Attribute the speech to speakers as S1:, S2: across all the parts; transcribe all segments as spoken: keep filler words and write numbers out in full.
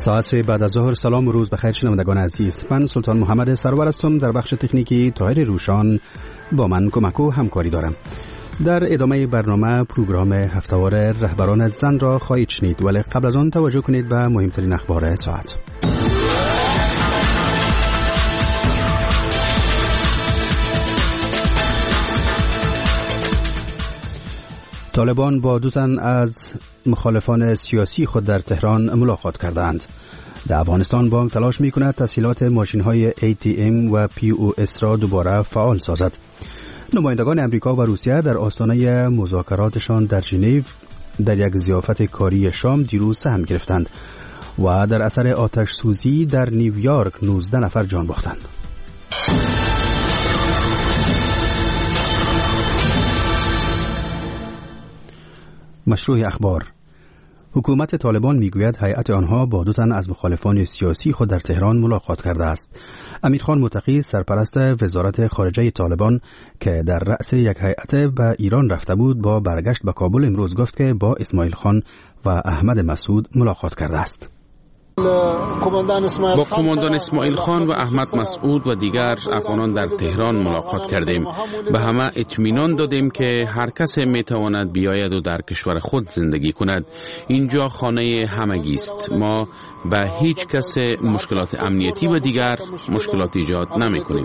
S1: ساعت سه بعد از ظهر. سلام و روز بخیر شنوندگان عزیز. من سلطان محمد سرور هستم. در بخش تکنیکی طاهر روشان با من کمک و همکاری دارم. در ادامه برنامه پروگرام هفته‌وار رهبران زن را خواهید شنید، ولی قبل از آن توجه کنید به مهمترین اخبار ساعت. طالبان با دو تن از مخالفان سیاسی خود در تهران ملاقات کردند. در افغانستان بانک تلاش می‌کند تسهیلات ماشین‌های ای تی ام و پی او اس را دوباره فعال سازد. نمایندگان امریکا و روسیه در آستانه مذاکراتشان در ژنو در یک ضیافت کاری شام دیروز سهم گرفتند و در اثر آتش سوزی در نیویورک نوزده نفر جان باختند. مشروع اخبار. حکومت طالبان میگوید هیئت آنها با دو تن از مخالفان سیاسی خود در تهران ملاقات کرده است. امیرخان متقی سرپرست وزارت خارجه طالبان که در رأس یک هیئت به ایران رفته بود با برگشت به کابل امروز گفت که با اسماعیل خان و احمد مسعود ملاقات کرده است.
S2: با قماندان اسماعیل خان و احمد مسعود و دیگر افغانان در تهران ملاقات کردیم. به همه اطمینان دادیم که هر کس میتواند بیاید و در کشور خود زندگی کند. اینجا خانه همگی است. ما به هیچ کس مشکلات امنیتی و دیگر مشکلات ایجاد نمی کنیم.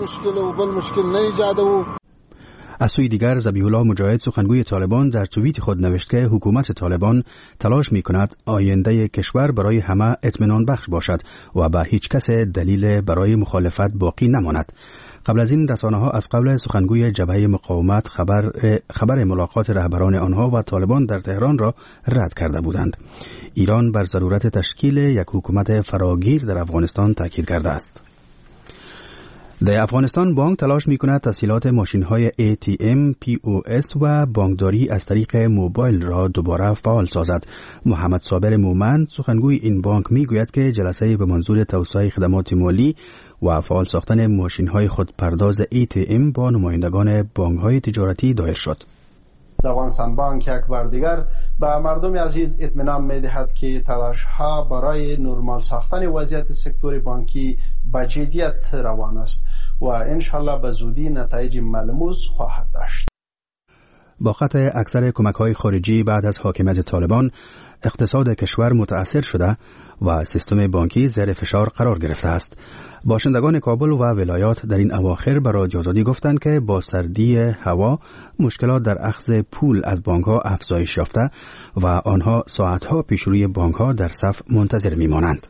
S1: از سوی دیگر ذبیح الله مجاهد سخنگوی طالبان در توییت خود نوشت که حکومت طالبان تلاش می کند آینده کشور برای همه اطمینان بخش باشد و به هیچ کس دلیل برای مخالفت باقی نماند. قبل از این رسانه ها از قول سخنگوی جبهه مقاومت خبر خبر ملاقات رهبران آنها و طالبان در تهران را رد کرده بودند. ایران بر ضرورت تشکیل یک حکومت فراگیر در افغانستان تاکید کرده است. در افغانستان بانک تلاش می‌کند تسهیلات ماشین‌های ای تی ام، پی او اس و بانکداری از طریق موبایل را دوباره فعال سازد. محمد صابر مومند سخنگوی این بانک می‌گوید که جلسه به منظور توسعه خدمات مالی و فعال ساختن ماشین‌های خودپرداز ای تی ام با نمایندگان بانک‌های تجارتی دایر شد.
S3: افغانستان بانک یک بار دیگر به مردم عزیز اطمینان می‌دهد که تلاش‌ها برای نرمال ساختن وضعیت سکتور بانکی با جدیت روان است و انشالله به زودی نتایج ملموس خواهد داشت.
S1: با قطع اکثر کمک‌های خارجی بعد از حاکمیت طالبان، اقتصاد کشور متاثر شده و سیستم بانکی زیر فشار قرار گرفته است. باشندگان کابل و ولایات در این اواخر به رادیو آزادی گفتند که با سردی هوا مشکلات در اخذ پول از بانک‌ها افزایش یافته و آنها ساعتها پیش روی بانک‌ها در صف منتظر می‌مانند.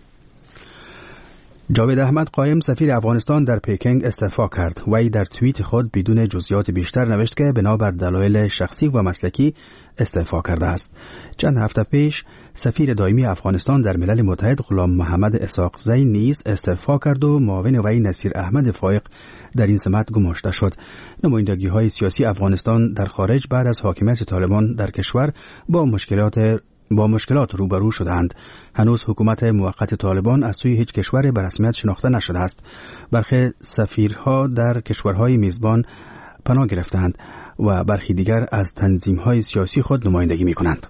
S1: جاوید احمد قایم سفیر افغانستان در پکینگ استعفا کرد. وی در توییت خود بدون جزئیات بیشتر نوشت که بنابر دلایل شخصی و مسلکی استعفا کرده است. چند هفته پیش سفیر دائمی افغانستان در ملل متحد غلام محمد اسحاقزی نیز استعفا کرد و معاون وی نصیر احمد فایق در این سمت گماشته شد. نمایندگی‌های سیاسی افغانستان در خارج بعد از حاکمیت طالبان در کشور با مشکلات با مشکلات روبرو شدند. هنوز حکومت موقت طالبان از سوی هیچ کشور به رسمیت شناخته نشده است. برخی سفیرها در کشورهای میزبان پناه گرفتند و برخی دیگر از تنظیم‌های سیاسی خود نمایندگی می‌کنند.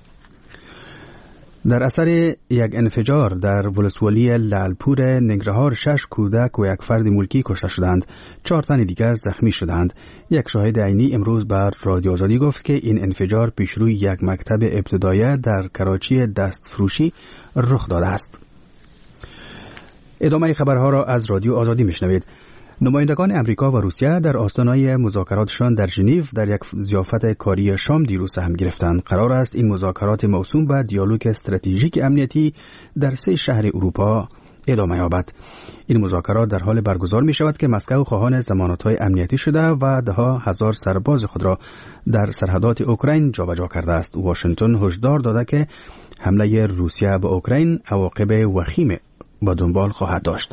S1: در اثر یک انفجار در ولسوالی لالپور ننگرهار شش کودک و یک فرد ملکی کشته شدند. چهار تن دیگر زخمی شدند. یک شاهد عینی امروز بر رادیو آزادی گفت که این انفجار پیش روی یک مکتب ابتدایی در کراچی دستفروشی رخ داده است. ادامه خبرها را از رادیو آزادی میشنوید. نمایندگان امریکا و روسیه در آستانه مذاکراتشان در ژنو در یک ضیافت کاری شام دیروز سهم گرفتند. قرار است این مذاکرات موسوم به دیالوگ استراتژیک امنیتی در سه شهر اروپا ادامه یابد. این مذاکرات در حال برگزار می شود که مسکو خواهان ضمانت‌های امنیتی شده و ده ها هزار سرباز خود را در سرحدات اوکراین جابجا کرده است. واشنگتن هشدار داده که حمله روسیه به اوکراین عواقب وخیم با دنبال خواهد داشت.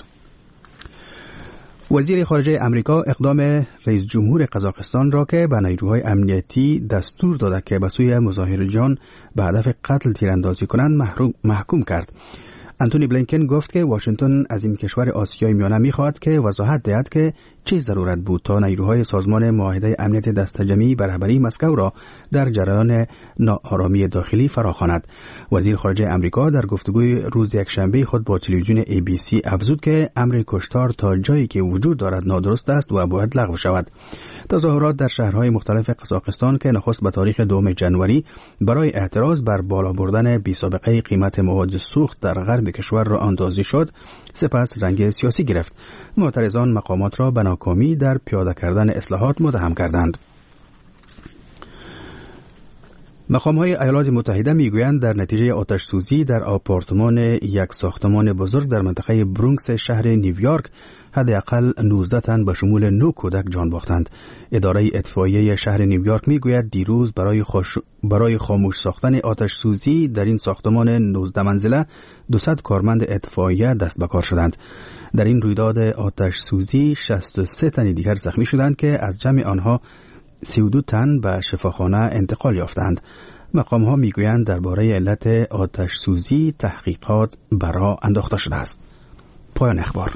S1: وزیر خارجه امریکا اقدام رئیس جمهور قزاقستان را که به نیروهای امنیتی دستور داده که به سوی مظاهرجویان به هدف قتل تیراندازی کنند محکوم کرد. انتونی بلینکن گفت که واشنگتن از این کشور آسیای میانه می‌خواهد که وضاحت دهد که چه ضرورت بود تا نیروهای سازمان معاهده امنیت دسته‌جمعی به رهبری مسکو را در جریان ناآرامی داخلی فراخواند. وزیر خارجه آمریکا در گفتگوی روز یکشنبه خود با تلویزیون ای بی سی افزود که امر کشتار تا جایی که وجود دارد نادرست است و باید لغو شود. تظاهرات در شهرهای مختلف قزاقستان که نخست به تاریخ دوم ژانویه برای اعتراض بر بالا بردن بی‌سابقه قیمت مواد سوخت در غرب کشور را اندازی شد، سپس رنگ سیاسی گرفت. معترضان مقامات را به ناکامی در پیاده کردن اصلاحات متهم کردند. مقام‌های ایالات متحده میگویند در نتیجه آتش سوزی در آپارتمان یک ساختمان بزرگ در منطقه برونکس شهر نیویورک حداقل نوزده تن به شمول نه کودک جان باختند. اداره اطفائیه شهر نیویورک میگوید دیروز برای خوش... برای خاموش ساختن آتش سوزی در این ساختمان نوزده منزله دویست کارمند اطفائیه دست به کار شدند. در این رویداد آتش سوزی شصت و سه تن دیگر زخمی شدند که از جمع آنها سی و دو تن به شفاخانه انتقال یافتند. مقام ها میگویند درباره علت آتش سوزی تحقیقات برا انداخته شده است. پایان اخبار.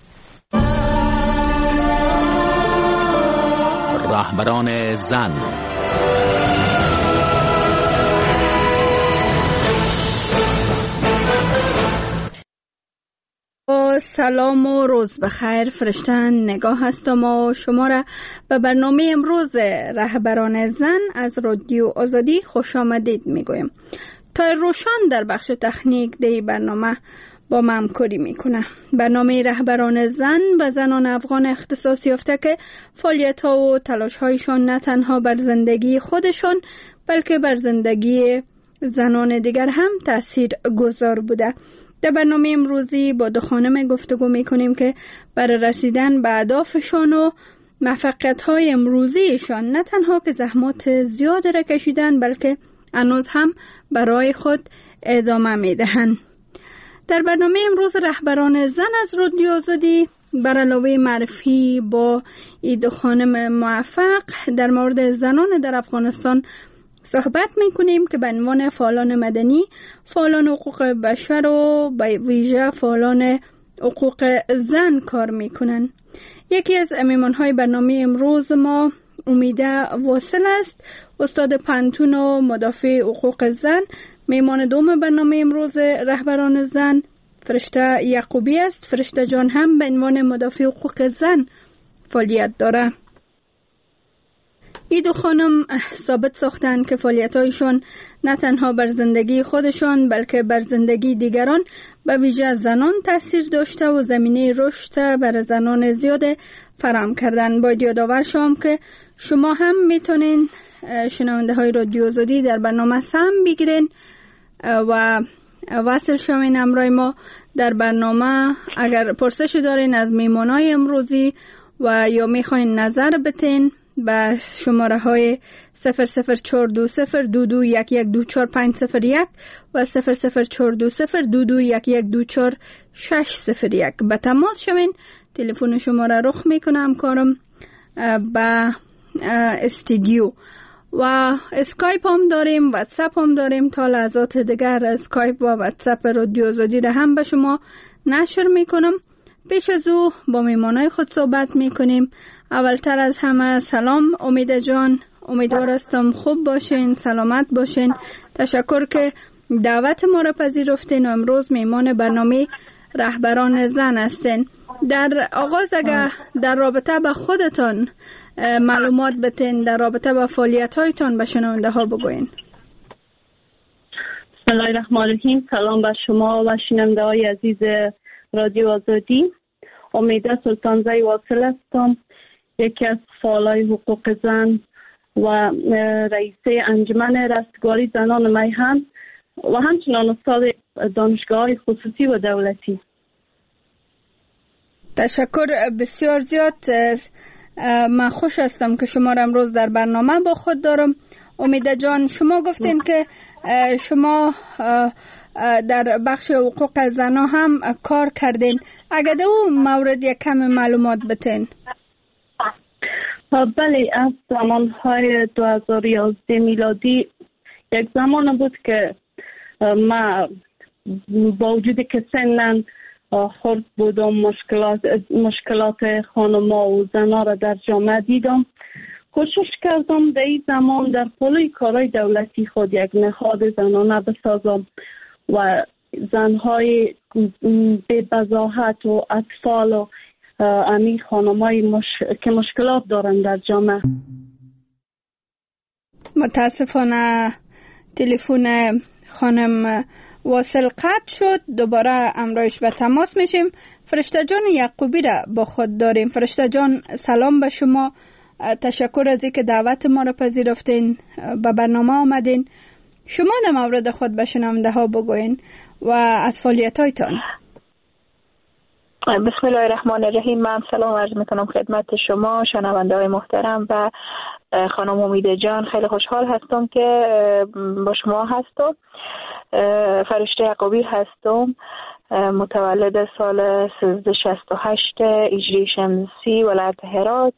S4: رهبران زن.
S5: سلام و روز بخیر. فرشتن نگاه هستم و شما را به برنامه امروز رهبران زن از رادیو آزادی خوش آمدید میگویم. تا روشان در بخش تکنیک دی برنامه با ما همکاری میکنه. برنامه رهبران زن و زنان افغان اختصاص یافته که فعالیت ها و تلاش هایشان نه تنها بر زندگی خودشان بلکه بر زندگی زنان دیگر هم تأثیر گذار بوده. در برنامه امروزی با دو خانم گفتگو میکنیم که برای رسیدن به اهدافشان و موفقیت‌های امروزیشان نه تنها که زحمات زیاد را کشیدن بلکه هنوز هم برای خود ادامه میدهند. در برنامه امروز رهبران زن از رادیو آزادی بر علاوه معرفی با این دو خانم موفق در مورد زنان در افغانستان صحبت میکنیم که به عنوان فعالان مدنی، فعالان حقوق بشر و به ویژه فعالان حقوق زن کار میکنن. یکی از میهمانهای برنامه امروز ما امیده واصل است، استاد پنتون و مدافع حقوق زن. میهمان دوم برنامه امروز رهبران زن فرشته یعقوبی است. فرشته جان هم به عنوان مدافع حقوق زن فعالیت داره. این دو خانم ثابت ساختن که فعالیت‌هایشان نه تنها بر زندگی خودشان بلکه بر زندگی دیگران به ویژه زنان تاثیر داشته و زمینه رشد برای زنان زیاد فراهم کردن. باید یادآور شوم که شما هم میتونین شنونده های رادیو آزادی در برنامه سهم بگیرین و وصل شوین همراه ما در برنامه. اگر پرسشی دارین از میهمانای امروزی و یا میخواین نظر بتین به شماره های صفر صفر چهار دو صفر دو دو یک یک دو چهار پنج صفر یک و صفر صفر چهار دو صفر دو دو یک یک دو چهار شش صفر یک به تماس شوین. تلفن شما را رخ میکنم کارم به استودیو و اسکایپ هم داریم، واتساپ هم داریم. تا لحظات دیگر اسکایپ و واتساپ رادیو آزادی را هم به شما نشر میکنم. پیش از او با میهمانای خود صحبت میکنیم. اولتر از همه سلام امیده جان، امیدوار هستم خوب باشین، سلامت باشین. تشکر که دعوت ما را پذیرفتین و امروز میهمان برنامه رهبران زن هستین. در آغاز اگر در رابطه با خودتان معلومات بتین، در رابطه با فعالیت هایتان به شنونده ها بگوین.
S6: بسم الله الرحمن الرحیم. سلام بر شما و شنونده های عزیز رادیو آزادی. امیده سلطانزی واصل هستم، یکی از فعالای حقوق زن و رئیسه انجمن رستگاری زنان میهن و همچنان استاد دانشگاه خصوصی و دولتی.
S5: تشکر بسیار زیاد. من خوش هستم که شما را امروز در برنامه با خود دارم. امیده جان، شما گفتین که شما در بخش حقوق زنان هم کار کردین. اگر در اون مورد یک کم معلومات بتین.
S6: بله، از زمانهای دو هزار و یازده میلادی یک زمان بود که ما با وجودی که سنن خرد بودم، مشکلات مشکلات خانم‌ها و زن‌ها را در جامعه دیدم. کوشش کردم در این زمان در پلوی کارهای دولتی خود یک نهاد زنانه بسازم و زنهای بی بضاحت و اطفال و امی خانم‌های مش... که مشکلات دارن در جامعه.
S5: متاسفانه تلفن خانم واصل قطع شد. دوباره امروز به تماس میشیم. فرشته جان یعقوبی را با خود داریم. فرشته جان سلام به شما. تشکر از اینکه دعوت ما را پذیرفتین، به برنامه آمدین. شما در مورد خود به شنونده ها بگوین و از فعالیت هایتان.
S7: بسم الله الرحمن الرحیم. من سلام عرض میکنم خدمت شما شنونده های محترم و خانم امید جان. خیلی خوشحال هستم که با شما هستم. فرشته یعقوبی هستم، متولد سال سیزده شصت و هشت هجری شمسی ولایت هرات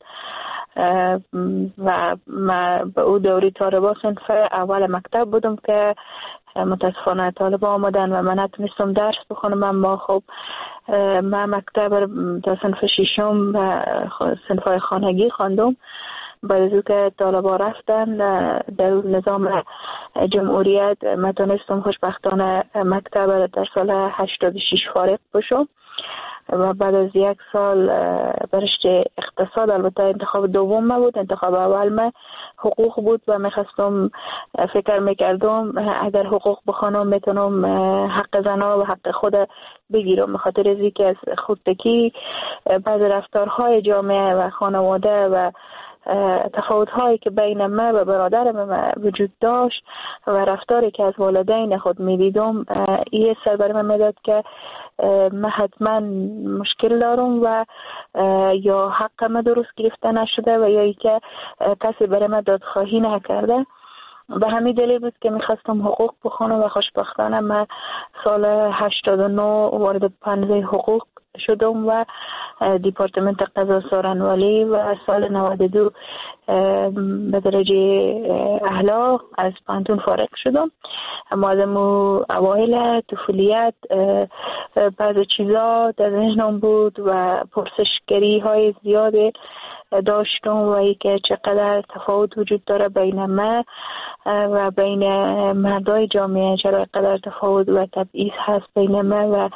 S7: و من به او دوری طالبا صنف اول مکتب بودم که متاسفانه طالبا آمدن و من نتونستم درس بخونم. اما خب من مکتب تا صنف ششم و صنف‌های خانگی خواندم. بعد از که طالبا رفتن در نظام جمهوریت من تونستم خوشبختانه مکتب در سال هشتاد و شش فارغ بشم و بعد از یک سال برشته اقتصاد، البته انتخاب دوم ما بود، انتخاب اول ما حقوق بود و میخواستم فکر میکردم اگر حقوق بخوانم میتونم حق زنها و حق خود بگیرم، به خاطر از اینکه از خودتکی بعض رفتارهای جامعه و خانواده و تفاوت هایی که بین من و برادرم وجود داشت و رفتاری که از والدین خود میدیدم، این سر بر من میداد که من حتما مشکل دارم و یا حق من درست گرفته نشده و یا ای که کسی برای من دادخواهی نکرده. به همین دلیل بود که میخواستم حقوق بخونم و خوشبختانه من سال هشتاد و نه وارد پنجه حقوق شدم و دیپارتمنت قضا سارنوالی و سال نود و دو به درجه اعلی از پانتون فارغ شدم. اما از اوایل طفولیت بعض چیزا در ذهنم بود و پرسشگری های زیاده داشتم و ای که چقدر تفاوت وجود داره بین من و بین مردای جامعه، چرا قدر تفاوت و تبعیض هست بین من و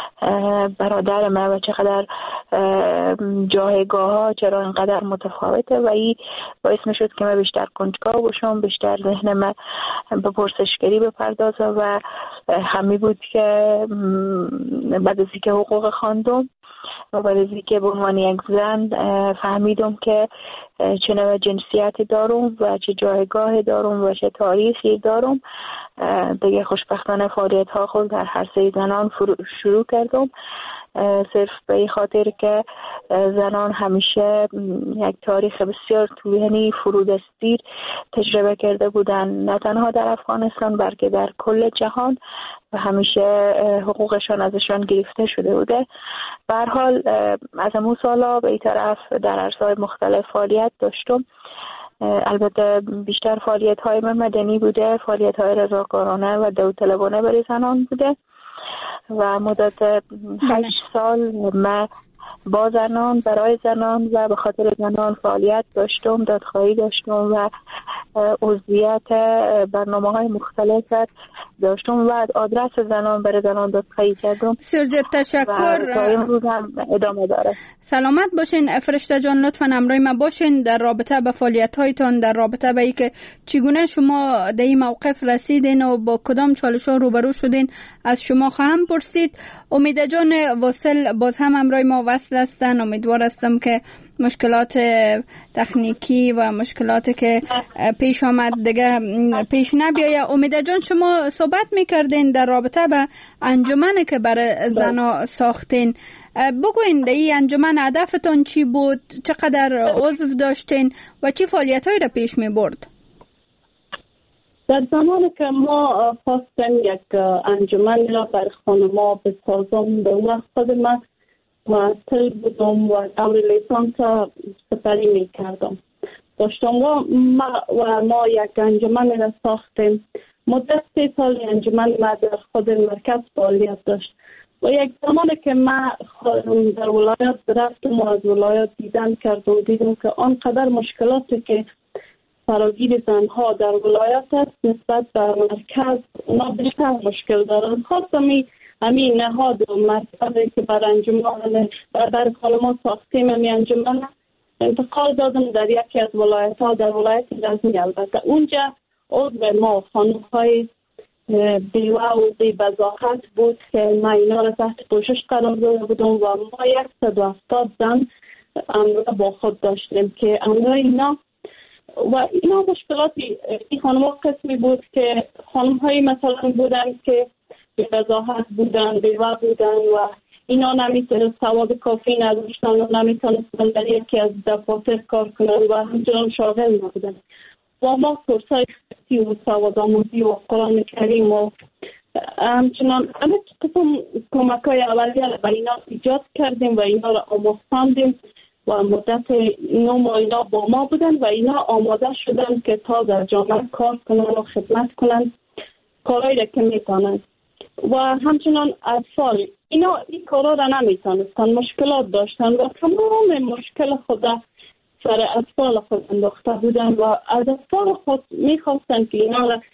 S7: برادر من و چقدر جایگاه ها چرا اینقدر متفاوته و این باعث می شد که من بیشتر کنجکاو باشم، بیشتر ذهن من به پرسشگری بپردازه و همین بود که بعد از اینکه حقوق خواندم و بعد از اینکه به عنوان یک زن فهمیدم که چه نوع جنسیتی دارم و چه جایگاه دارم و چه تاریخی دارم، دیگه خوشبختانه فعالیت ها خود در عرصه زنان شروع کردم. صرف به این خاطر که زنان همیشه یک تاریخ بسیار طولانی فرودستیر تجربه کرده بودن، نه تنها در افغانستان بلکه در کل جهان و همیشه حقوقشان ازشان گرفته شده بوده. به هر حال از امو سالا به این طرف در عرصه‌های مختلف فعالیت داشتم. البته بیشتر فعالیت های من مدنی بوده، فعالیت های رضاکارانه و داوطلبانه برای زنان بوده و مدت هشت سال من با زنان، برای زنان و به خاطر زنان فعالیت داشتم، دادخواهی داشتم و عضویت برنامه های مختلف داشتم و آدرس زنان برای زنان دادخواهی کردم.
S5: سرجب تشکر.
S7: و تا امروز هم ادامه داره.
S5: سلامت باشین فرشته جان. لطفاً همراه ما باشین در رابطه به فعالیت هایتان، در رابطه به اینکه چگونه شما در این موقف رسیدین و با کدام چالش ها روبرو شدین از شما خواهم پرسید. امید جان واصل باز هم همراه ما وصل هستن. امیدوار هستم که مشکلات تکنیکی و مشکلاتی که پیش آمد دیگه پیش نبیاید. امید جان شما صحبت میکردین در رابطه به انجمنی که برای زنا ساختین. بگوین در این انجمن هدفتون چی بود، چقدر عضو داشتین و چی فعالیت‌هایی را پیش می‌برد؟
S6: در زمانی که ما خواستیم یک انجمن را برای خانم‌ها بسازم، به وقت خود من معطل بودم و امر لیسانس سپری می‌کردم. داشتم و ما, و ما یک انجمن را ساختیم مدت سه سال انجمن ما در خود مرکز فعالیت داشت و یک زمانی که من در ولایت رفتم و از ولایت دیدن کردم دیدم که آنقدر مشکلاتی که فراگیر زنها در ولایت است نسبت به مرکز اونا بیشتر مشکل دارن. خواستم همین نهاد و مرکزی که بر انجمن بر کلمات ساختیم همی انجمن انتقال دادم در یکی از ولایت ها در ولایت غزنی. البته اونجا عضو ما خانم های بیوه و بی بزاقت بود که ما اینا را تحت پوشش قرار داده بودم و ما صد و هفتاد زن امرا با خود داشتیم که امرا اینا و اینا مشکلاتی این خانم ها قسمی بود که خانم های مثلا بودن که بی بزاقت بودن بیوه بودن و اینا نمیتونست سواد کافی نداشتن و نمیتونستن در یکی از دفاتر کار کنن و همچنان شاغل نبودن و ما کورسای اختصاصی و سواد آموزی و قرآن کریم و همچنان همه قسم کمک های اولیه و اینا ایجاد کردیم و اینا را آموزاندیم و مدت نو ماه اینا با ما بودن و اینا آماده شدن که تا در جامعه کار کنن و خدمت کنن کارهایی را که میتونن و همچنان اطفال اینا این کارا را نمیتونستن، مشکلات داشتن و تمام مشکل خود سر اطفال خود انداخته بودن و از اطفال خود میخواستن که اینا را.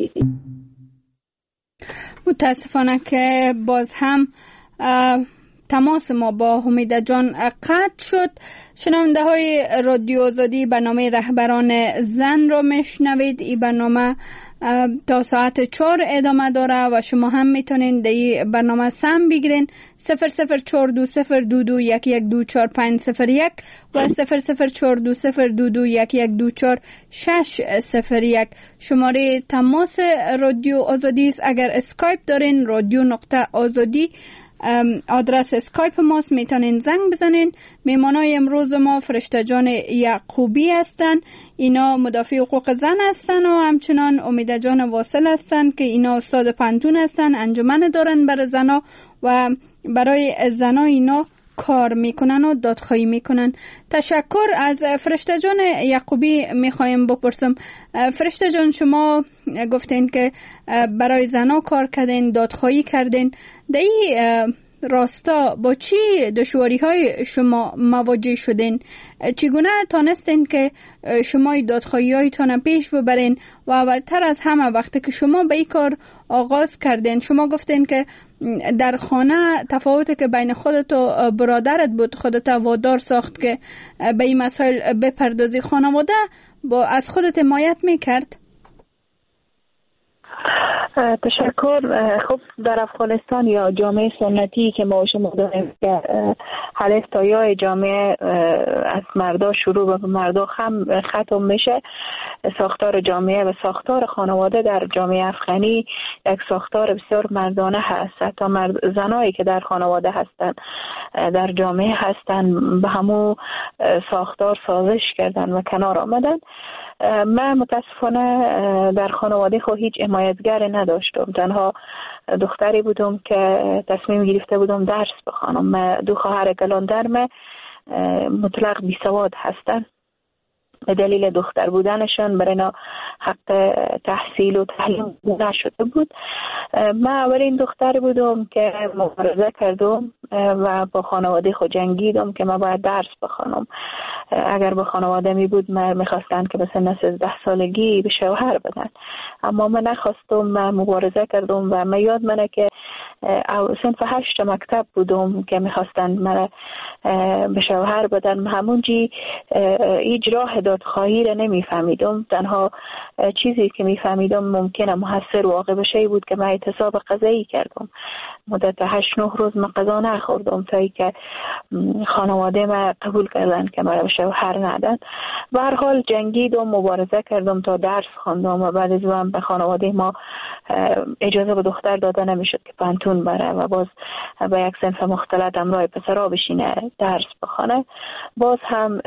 S5: متاسفانه که باز هم تماس ما با حمیده جان قطع شد. شنونده های رادیو آزادی برنامه رهبران زن را میشنوید. این برنامه تا ساعت چهار ادامه داره و شما هم میتونین در این برنامه سهم بگیرین. صفر صفر چهار دو صفر دو دو یک یک دو چهار پنج صفر یک و صفر صفر چهار دو صفر دو دو یک یک دو چهار شش صفر یک شماره تماس رادیو آزادی است. اگر اسکایپ دارین رادیو نقطه آزادی آدرس اسکایپ ماست، میتونین زنگ بزنین. میمانای امروز ما فرشته جان یعقوبی هستن، اینا مدافع حقوق زن هستن و همچنان امیده جان واصل هستن که اینا استاد پنتون هستن، انجمن دارن برای زنا و برای زنا اینا کار میکنن و دادخواهی میکنن. تشکر. از فرشته جان یعقوبی میخوایم بپرسم، فرشته جان شما گفتین که برای زنا کار کردین، دادخواهی کردین، در این راستا با چی دشواری های شما مواجه شدین؟ چگونه تانستین که شما دادخواهی هایتان پیش ببرین؟ و اولتر از همه وقتی که شما به این کار آغاز کردین، شما گفتین که در خانه تفاوتی که بین خودت و برادرت بود خودت وادار ساخت که به این مسائل بپردازی. خانواده با از خودت حمایت میکرد؟
S7: تشکر. خب در افغانستان یا جامعه سنتی که ما شما داریم که الفتای جامعه از مردا شروع به مردا هم ختم میشه، ساختار جامعه و ساختار خانواده در جامعه افغانی یک ساختار بسیار مردانه هست. حتی مرد زنایی که در خانواده هستن در جامعه هستن به همو ساختار سازش کردن و کنار آمدن. من متاسفانه در خانواده خود هیچ حمایتگر نداشتم. تنها دختری بودم که تصمیم گرفته بودم درس بخوانم. دو خواهر گلاندرم مطلق بی سواد هستن. به دلیل دختر بودنشان برای اینا حق تحصیل و تعلیم نشده بود. من اولین دختری بودم که مبارزه کردم و با خانواده خود جنگیدم که من باید درس بخوانم. اگر به خانواده می بود من میخواستن که به سن سیزده سالگی به شوهر بدن، اما من نخواستم. من مبارزه کردم و من یاد منه که صنف هشت مکتب بودم که میخواستن من به شوهر بدن. من همونجی هیچ راه دادخواهی را نمیفهمیدم. تنها چیزی که میفهمیدم ممکنه محصر واقع بشه بود که من اعتصاب غذایی کردم. مدت هشت نه روز من غذا نخوردم تا ای که خانواده من قبول کردن که من به شوهر ندن. به هر حال جنگیدم، مبارزه کردم تا درس خواندم و بعد از اون به خانواده ما اجازه به دختر داده نمیشد که پانتون بره و باز به یک صنف مختلط همراه پسرها بشینه درس بخونه. باز هم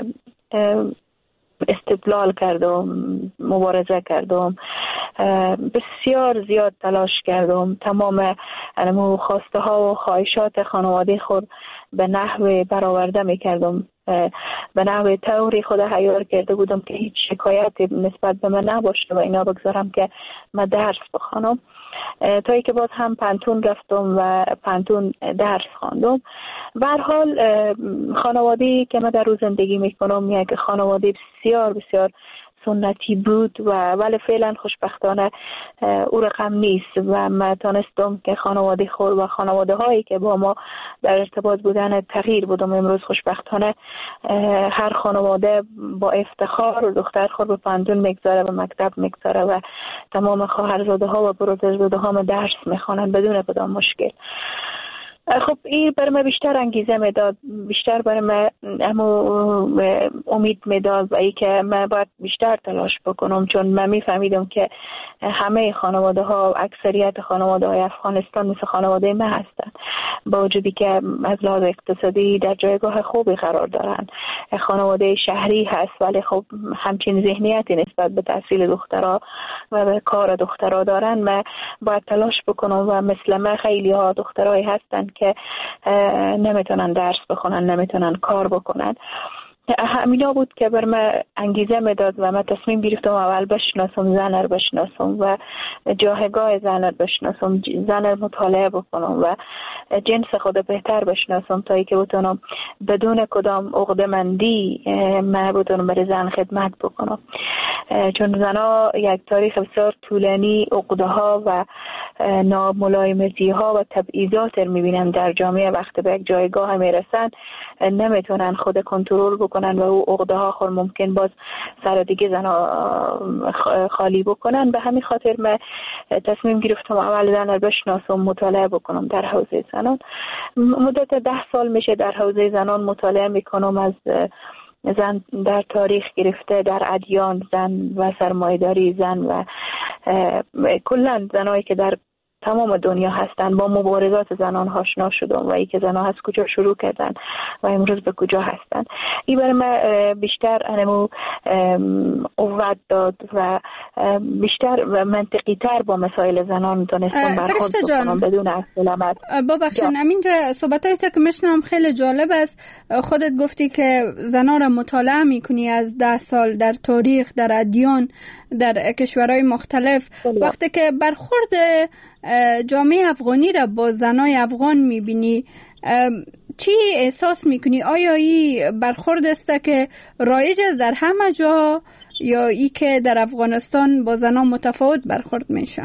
S7: استدلال کردم، مبارزه کردم، بسیار زیاد تلاش کردم. تمام خواسته ها و خواهشات خانواده خود به نحو برآورده میکردم. به نوع طوری خود عیار کرده بودم که هیچ شکایتی نسبت به من نباشه و اینا بگذارم که من درس بخوانم. تا ای که باز هم پنتون رفتم و پنتون درس خواندم. به هر حال خانواده‌ای که من در روز زندگی میکنم یک خانواده بسیار بسیار سنتی بود و ولی فعلا خوشبختانه او رقم نیست و من تانستم که خانواده خود و خانواده هایی که با ما در ارتباط بودن تغییر بودم. امروز خوشبختانه هر خانواده با افتخار و دختر خود به پندون میگذاره و مکتب میگذاره و تمام خواهرزاده ها و برادرزاده ها درس میخوانند بدون کدام مشکل. خب این برای من بیشتر انگیزه میداد، بیشتر برای من امید میداد و ای که من باید بیشتر تلاش بکنم، چون من میفهمیدم که همه خانواده ها، اکثریت خانواده های افغانستان مثل خانواده من هستند، با وجودی که از لحاظ اقتصادی در جایگاه خوبی قرار دارن. خانواده شهری هست ولی خب همچین ذهنیتی نسبت به تحصیل دخترها و به کار دخترها دارن. من باید تلاش بکنم و مثل من خیلی ها دخترایی هستن که نمیتونن درس بخونن، نمیتونن کار بکنن. همینا بود که بر من انگیزه میداد و من تصمیم گرفتم اول بشناسم، زن رو بشناسم و جایگاه زن رو بشناسم، زن رو مطالعه بکنم و جنس خود بهتر بشناسم تا ای که بتونم بدون کدام عقده‌مندی من بتونم برای زن خدمت بکنم. چون زنها یک تاریخ بسیار طولانی عقده ها و ناملایمتی ها و تبعیضات رو میبینن در جامعه. وقتی به یک جایگاه میرسن نمیتونن خود کنترل بکنن و او عقده ها خود ممکن باز سر دیگه زنها خالی بکنن. به همین خاطر من تصمیم گرفتم اول زن رو بشناسم، مطالعه بکنم در حوزه زنان. مدت ده سال میشه در حوزه زنان مطالعه میکنم، از زن در تاریخ گرفته، در ادیان زن و سرمایه‌داری زن و کلا زنایی که در تمام دنیا هستن. با مبارزات زنان آشنا شدم و ای که زنان از کجا شروع کردن و امروز به کجا هستن. این برای من بیشتر انمو قوت داد و بیشتر و منطقی تر با مسائل زنان تونستم برخورد بکنم بدون اصالت.
S5: ببخشید همینجا صحبتایی که میشنم خیلی جالب است. خودت گفتی که زنان را مطالعه میکنی از ده سال در تاریخ، در ادیان، در کشورهای مختلف. وقتی که برخورد جامعه افغانی را با زنای افغان میبینی چی احساس میکنی؟ آیا این برخورد است که رایج است در همه جا یا ای که در افغانستان با زنان متفاوت برخورد میشه؟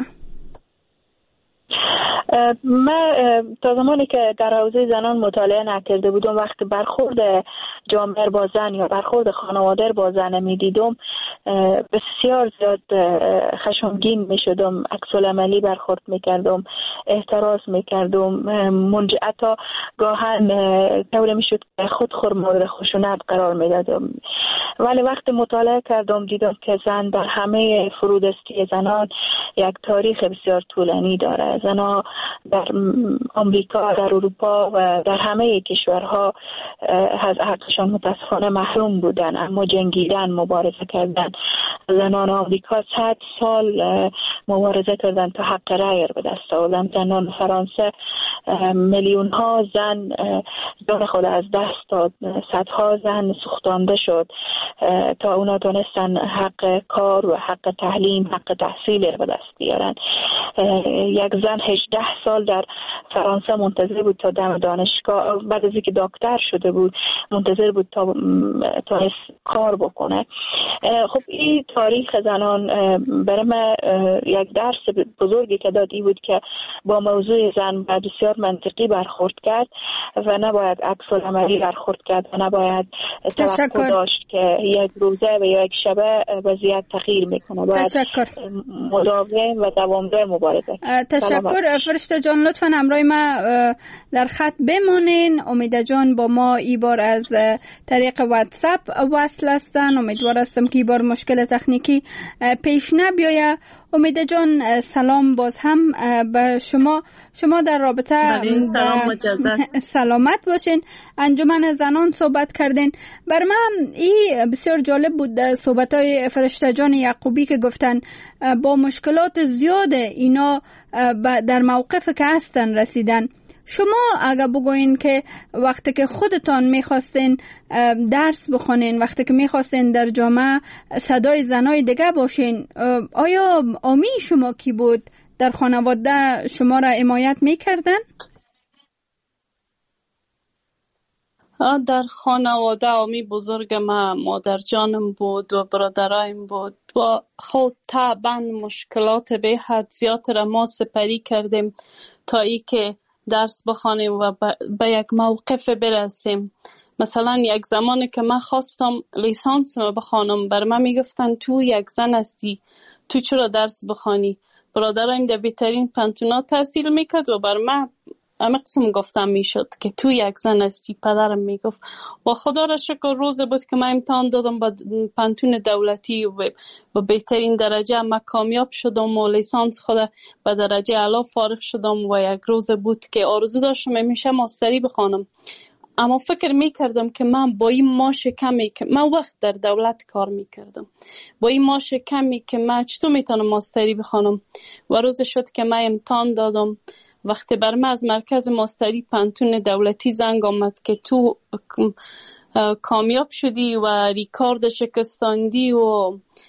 S7: من تا زمانی که در حوزه زنان مطالعه نکرده بودم، وقتی برخورد جامعه با زن یا برخورد خانواده با زن میدیدم بسیار زیاد خشمگین میشدم، عکس العملی برخورد میکردم، احتراز میکردم، منج حتی گاهن طوری میشد خود خور مورد خشونت قرار میدادم. ولی وقتی مطالعه کردم دیدم که زن در همه فرودستی زنان یک تاریخ بسیار طولانی داره. زنها در آمریکا، در اروپا و در همه کشورها از حقشان متاسفانه محروم بودن، اما جنگیدن، مبارزه کردن. زنان آمریکا صد سال مبارزه کردن تا حق رأی رو به دست آوردن. زنان فرانسه میلیون ها زن جان خود از دست داد، صدها زن سوختانده شد تا اونا تونستن حق کار و حق تعلیم، حق تحصیل رو به دست بیارن. یک زن هجده سال در فرانسه منتظر بود تا دم دانشگاه، بعد از اینکه دکتر شده بود منتظر بود تا تونست کار بکنه. خب این تاریخ زنان برای من یک درس بزرگی که داد این بود که با موضوع زن باید بسیار منطقی برخورد کرد و نباید عکس العملی برخورد کرد و نباید توقع داشت که یک روزه و یک شبه وضعیت تغییر میکنه. باید مداوم و دوامدار مبارزه.
S5: تشکر فرشته جان، لطفا همراه ما در خط بمانین. امیده جان با ما ای بار از طریق واتساپ وصل هستن. امیدوار هستم که ای بار مشکل تکنیکی پیش نبیاید. امیده جان سلام باز هم به شما. شما در رابطه
S6: سلام
S5: سلامت باشین. انجمن زنان صحبت کردین. بر من این بسیار جالب بود صحبتای فرشته جان یعقوبی که گفتن با مشکلات زیاد اینا در موقف که هستن رسیدن. شما اگر بگوین که وقتی که خودتان میخواستین درس بخونین، وقتی که میخواستین در جامعه صدای زنای دیگه باشین، آیا آمی شما کی بود؟ در خانواده شما را حمایت میکردن؟
S6: در خانواده آمی بزرگ ما مادر جانم بود و برادرایم بود و خود طبعا مشکلات به حد زیاد را ما سپری کردیم تا ای که درس بخوانیم و به یک موقف برسیم. مثلا یک زمانی که من خواستم لیسانس بخوانم، بر من میگفتن تو یک زن هستی، تو چرا درس بخوانی؟ برادرایم در بهترین پانتونا تحصیل میکرد و بر من همه قسم گفتم میشد که تو یک زن هستی. پدرم میگفت و خدا را شکر روز بود که من امتحان دادم با پانتون دولتی و با بهترین درجه من کامیاب شدم و لیسانس خود به درجه اعلی فارغ شدم و یک روز بود که آرزو داشتم همیشه ماستری بخوانم. اما فکر میکردم که من با این ماش کمی که من وقت در دولت کار میکردم، با این ماش کمی که من چطور میتونم ماستری بخوانم؟ و روز شد که من امتحان دادم. وقتی بر من از مرکز ماستری پانتون دولتی زنگ آمد که تو کامیاب شدی و ریکارد شکستاندی و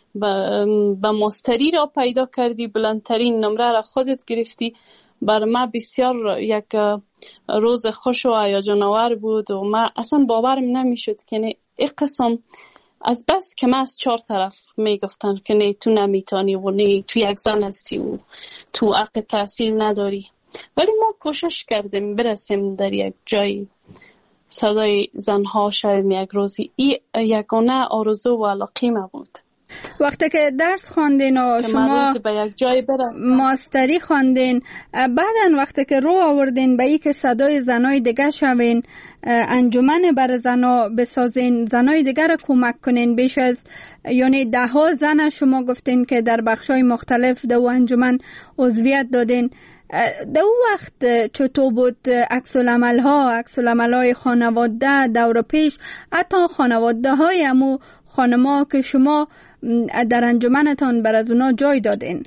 S6: به ماستری را پیدا کردی، بلندترین نمره را خودت گرفتی، بر من بسیار یک روز خوش و هیجان‌آور بود و من اصلا باورم نمیشد که نه این قسم از بس که من از چهار طرف میگفتن که نه تو نمیتونی و نه تو یک زن هستی و تو حق تحصیل نداری، ولی ما کوشش کردیم برسیم در یک جای صدای زنها شاید یک روزی. این یگانه آرزو و علاقه ما بود.
S5: وقتی که درس خواندین و شما
S6: به یک جای برسیم
S5: ماستری خواندین، بعدن وقتی که رو آوردین به ای که صدای زنای دیگه شوین، انجمن بر زنا بسازین، زنای دیگه را کمک کنین، بیش از یعنی ده ها زن شما گفتین که در بخشای مختلف دو انجمن عضویت دادین. در اون وقت چطور بود عکس العمل ها، عکس العمل های خانواده دور پیش، حتی خانواده های امو خانما که شما در انجمنتان بر از اونا جای دادین؟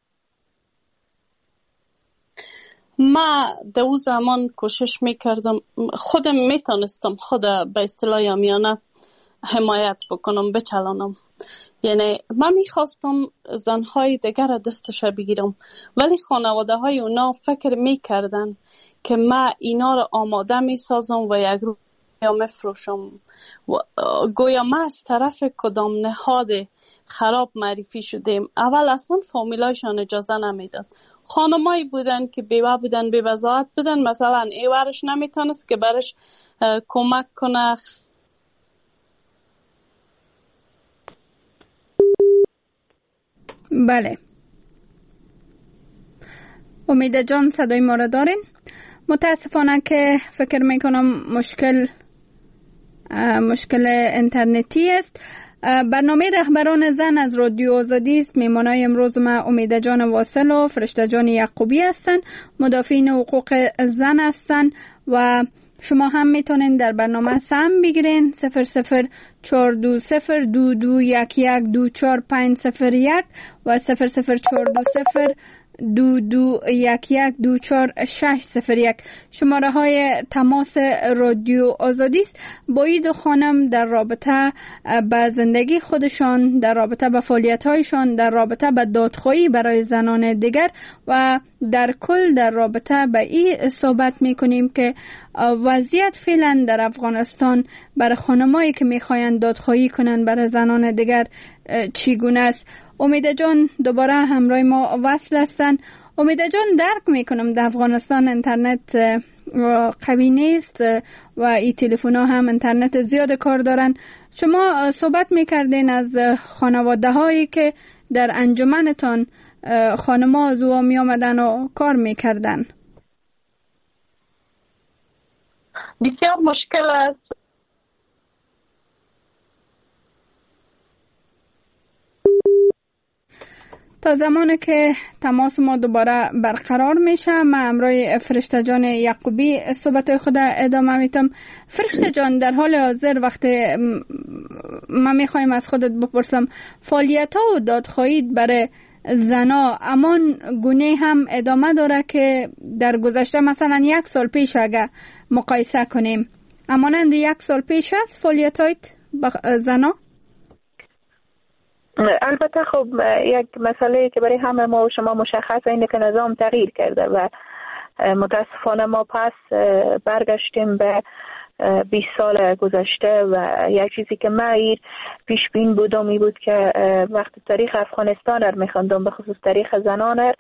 S6: ما در اون زمان کوشش میکردم، خودم میتونستم خود به اصطلاح یامیانه حمایت بکنم، بچلانم. یعنی من میخواستم زنهای دیگر را دستش بگیرم، ولی خانواده های اونا فکر میکردن که من اینا را آماده میسازم و یک روز یا مفروشم. گویا ما از طرف کدام نهاد خراب معرفی شدیم. اول اصلا فامیلایشان اجازه نمیداد. خانمایی بودن که بیوه بودن، بی وضاحت بودن، مثلا ایوارش نمیتونست که برش کمک کنه.
S5: بله، امیده جان صدای ما را دارین؟ متاسفانه که فکر میکنم مشکل مشکل اینترنتی است. برنامه رهبران زن از رادیو آزادی است. میمانای امروز ما امیده جان واصل و فرشته جان یعقوبی هستند، مدافعین حقوق زن هستند و شما هم میتونین در برنامه سهم بگیرین. صفر صفر چهار دو صفر دو دو یک یک دو چهار پنج صفر یک و صفر صفر چهار دو صفر دو دو یک یک دو چهار شش صفر یک شماره های تماس رادیو آزادی است. با این دو خانم در رابطه با زندگی خودشان، در رابطه با فعالیت هایشان، در رابطه با دادخواهی برای زنان دیگر و در کل در رابطه با این صحبت میکنیم که وضعیت فعلا در افغانستان برای خانمایی که میخواین دادخواهی کنن برای زنان دیگر چگونه است. امیده جان دوباره همراه ما وصل هستن. امیده جان، درک میکنم در افغانستان اینترنت قوی نیست و این تلفن ها هم اینترنت زیاد کار دارن. شما صحبت میکردین از خانواده هایی که در انجمنتان خانما از او می آمدن و کار میکردن.
S6: بسیار مشکل است.
S5: تا زمانی که تماس ما دوباره برقرار میشه، من همراه فرشته جان یعقوبی صحبت خود ادامه میتم. فرشته جان، در حال حاضر وقتی ما میخوایم از خودت بپرسم، فعالیت ها و دادخواهی برای زنا امان گونه هم ادامه داره که در گذشته مثلا یک سال پیش اگه مقایسه کنیم امانند یک سال پیش است فعالیت‌هایت زنا؟
S7: البته خب یک مسئله که برای همه ما و شما مشخص اینه که نظام تغییر کرده و متاسفانه ما پس برگشتیم به بیست سال گذشته و یک چیزی که من پیش بین بودم این بود که وقتی تاریخ افغانستان رو میخوندم به خصوص تاریخ زنان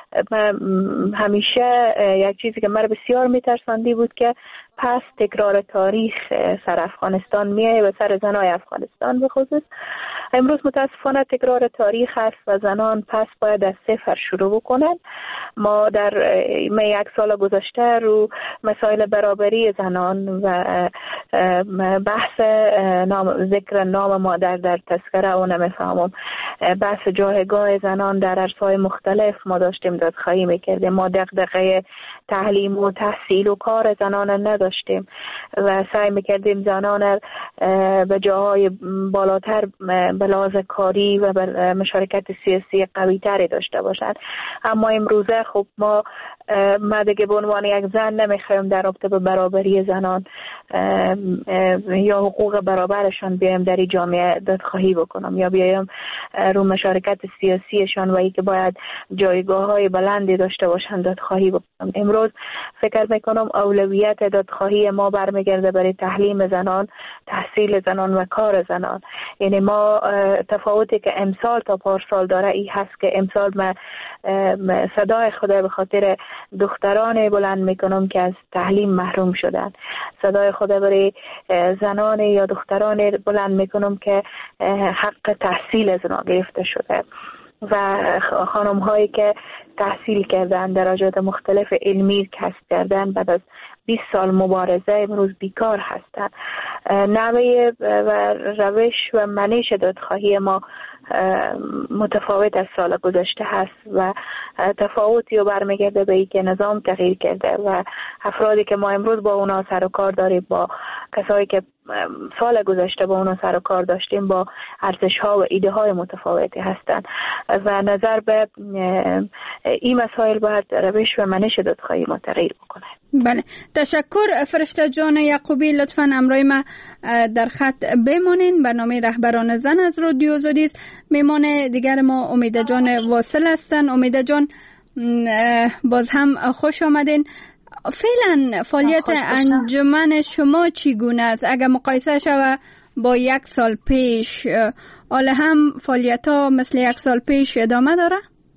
S7: همیشه یک چیزی که من بسیار میترساندی بود که پس تکرار تاریخ سر افغانستان میه و سر زنای افغانستان به خصوص. امروز متاسفانه تکرار تاریخ هست و زنان پس باید از صفر شروع بکنن. ما در یک سال گذشته رو مسائل برابری زنان و بحث نام ذکر نام مادر در تذکره و نمیفهمم بحث جایگاه زنان در عرصه‌های مختلف ما داشتیم دادخواهی میکردیم. ما دغدغه تعلیم و تحصیل و کار زنان نداشتیم و سعی میکردیم زنان به جاهای بالاتر به لحاظ کاری و به مشارکت سیاسی قوی تری داشته باشند. اما امروزه خب ما ما دیگه به عنوان یک زن نمیخوایم در رابطه با برابری زنان یا حقوق برابرشان بیایم در این جامعه دادخواهی بکنم یا بیایم رو مشارکت سیاسیشان و ای که باید جایگاه های بلندی داشته باشند دادخواهی بکنم. امروز فکر میکنم اولویت دادخواهی ما برمیگرده برای تعلیم زنان، تحصیل زنان و کار زنان. یعنی ما تفاوتی که امسال تا پارسال داره ای هست که امسال ما صدای خدا به خاطر دختران بلند میکنم که از تعلیم محروم شدن، صدای خدا برای زنان یا دختران بلند میکنم که حق تحصیل از اونا گرفته شده و خانم هایی که تحصیل کردن درجات مختلف علمی کسب کردن بعد از بیست سال مبارزه امروز بیکار هستند. نوع و روش و منش دادخواهی ما متفاوت از سال گذشته هست و تفاوتی رو برمیگرده به اینکه نظام تغییر کرده و افرادی که ما امروز با اونا سر و کار داریم با کسایی که سال گذشته با اونا سر و کار داشتیم با ارزش ها و ایده های متفاوتی هستند و نظر به این مسائل باید روش و منش دادخواهی ما تغییر بکنه.
S5: بله، تشکر فرشته جان یعقوبی. لطفاً امروی ما در خط بمانین. برنامه رهبران زن از رادیو آزادی است. میمان دیگر ما امیده جان واصل هستن. امیده جان باز هم خوش آمدین. فعلا فعالیت انجمن شما چگونه است؟ اگر مقایسه شوه با یک سال پیش حالا هم فعالیت ها مثل یک سال پیش ادامه داره؟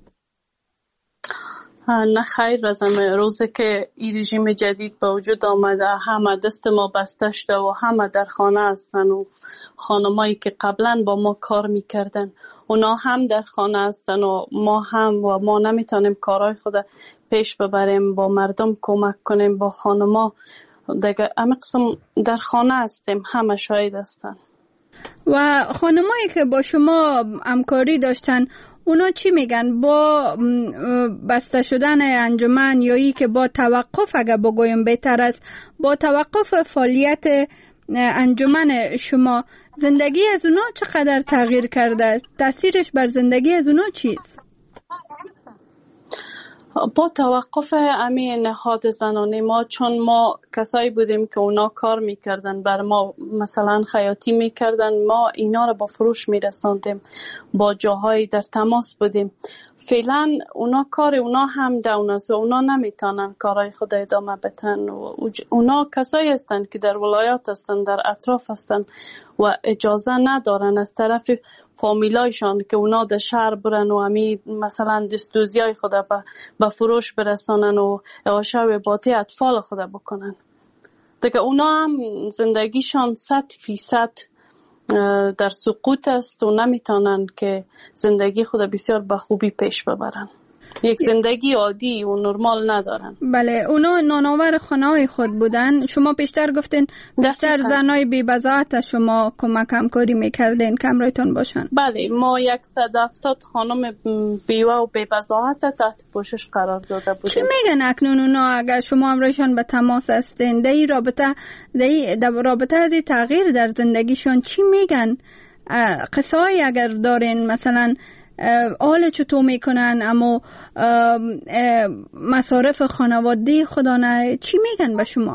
S8: نه خیر، از روزی که این رژیم جدید به وجود آمده همه دست ما بسته شده و همه در خانه هستن و خانمایی که قبلا با ما کار میکردن اونا هم در خانه هستن و ما هم و ما نمیتونیم کارهای خود پیش ببریم، با مردم کمک کنیم، با خانما دیگه همه قسم در خانه هستیم، همه شاهد هستن.
S5: و خانمایی که با شما همکاری داشتن اونا چی میگن با بسته شدن انجمن یا ای که با توقف، اگر بگویم بهتر است، با توقف فعالیت انجمن شما زندگی از اونا چقدر تغییر کرده؟ تاثیرش بر زندگی از اونا چیست؟
S8: با توقف امین نهاد زنانه ما، چون ما کسایی بودیم که اونا کار میکردن بر ما، مثلا خیاطی میکردن، ما اینا رو با فروش میرساندیم، با جاهایی در تماس بودیم. فعلا اونا کار اونا هم داون است و اونا نمیتونن کارهای خود ادامه بدن و اونا کسایی هستن که در ولایات هستن، در اطراف هستن و اجازه ندارن از طرف فامیلایشان که اونا در شهر برن و همی مثلا دستوزی های خود به فروش برسانن و اعاشه و باطی اطفال خود بکنن. دیگه اونا هم زندگیشان صد فیصد در سقوط است و نمیتونن که زندگی خود بسیار به خوبی پیش ببرن. یک زندگی عادی و نرمال ندارن.
S5: بله، اونا نانآور خانه‌های خود بودن. شما پیشتر گفتین بیشتر زنای بی بضاعت شما کمک همکاری میکردین که همراهتون باشن.
S8: بله، ما صد و هفتاد خانم بیوه و بی بضاعت تحت پوشش قرار داده بودیم.
S5: چی میگن اکنون اونا اگر شما همراهشان به تماس هستین؟ در این رابطه در رابطه از تغییر در زندگیشون چی میگن؟ قصه‌ای اگر دارین مثلا حال چطور میکنن، اما مصارف خانواده خودانه چی میگن به شما؟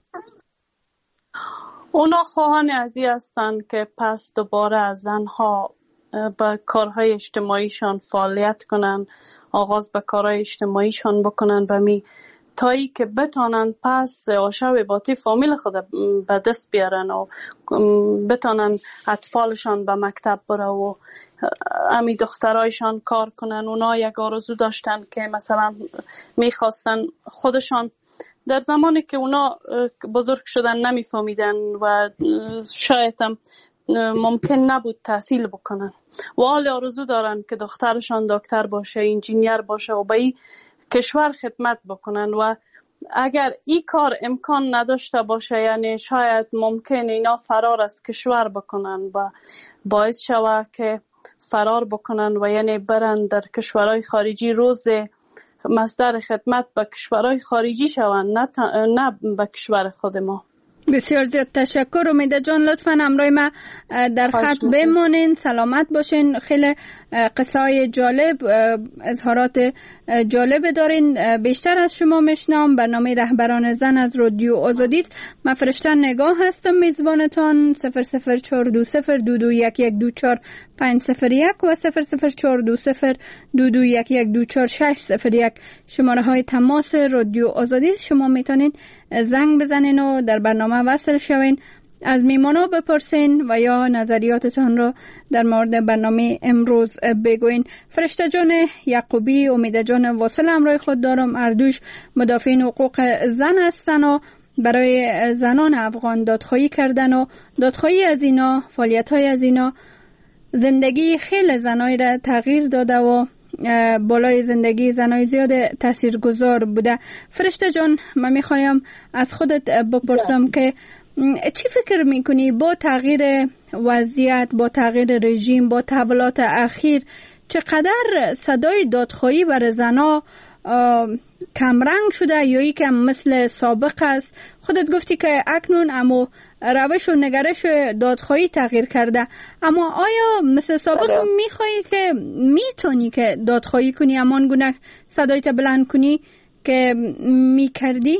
S8: اونا خواهان ازی هستند که پس دوباره از زنها به کارهای اجتماعیشان فعالیت کنن، آغاز به کارهای اجتماعیشان بکنن به می تایی که بتانن پس آشوب باتی فامیل خود به دست بیارن و بتانن اطفالشان به مکتب بره و امی دخترایشان کار کنن. اونا یک آرزو داشتن که مثلا میخواستن خودشان در زمانی که اونا بزرگ شدن نمیفهمیدن و شاید هم ممکن نبود تحصیل بکنن و حال آرزو دارن که دخترشان دکتر باشه، انجینیر باشه و به این کشور خدمت بکنن و اگر این کار امکان نداشته باشه یعنی شاید ممکن اینا فرار از کشور بکنن و باعث شود که فرار بکنن و یعنی برن در کشورهای خارجی روز مصدر خدمت به کشورهای خارجی شوند، نه, نه به کشور خود ما.
S5: بسیار زیاد تشکر. امیده جان لطفاً همراه ما در خط بمانین، سلامت باشین. خیلی قصای جالب، اظهارات جالب دارین. بیشتر از شما میشنم. برنامه رهبران زن از رادیو آزادی است. من فرشته نگاه هستم، میزبانتان. صفر صفر چهار دو صفر دو دو یک یک دو چهار پنج صفر یک و صفر صفر چهار دو صفر دو دو یک یک دو چهار شش صفر یک شماره های تماس رادیو آزادی. شما میتونین زنگ بزنین و در برنامه وصل شوین، از میمانا بپرسین و یا نظریاتتان رو در مورد برنامه امروز بگوین. فرشته جان یعقوبی، امیده جان واصل همراه خود دارم. اردوش مدافعین حقوق زن هستن و برای زنان افغان دادخواهی کردن و دادخواهی از اینا، فعالیت های از اینا زندگی خیلی زنای را تغییر داده و بالای زندگی زنای زیاد تاثیرگذار بوده. فرشته جان، من میخوایم از خودت بپرسم که چی فکر میکنی با تغییر وضعیت، با تغییر رژیم، با تحولات اخیر چقدر صدای دادخواهی برای زنا کمرنگ شده یا ای که مثل سابق است؟ خودت گفتی که اکنون اما روش و نگرش دادخواهی تغییر کرده، اما آیا مثل سابق میخوایی که میتونی که دادخواهی کنی، امان گونه صدایت بلند کنی که میکردی؟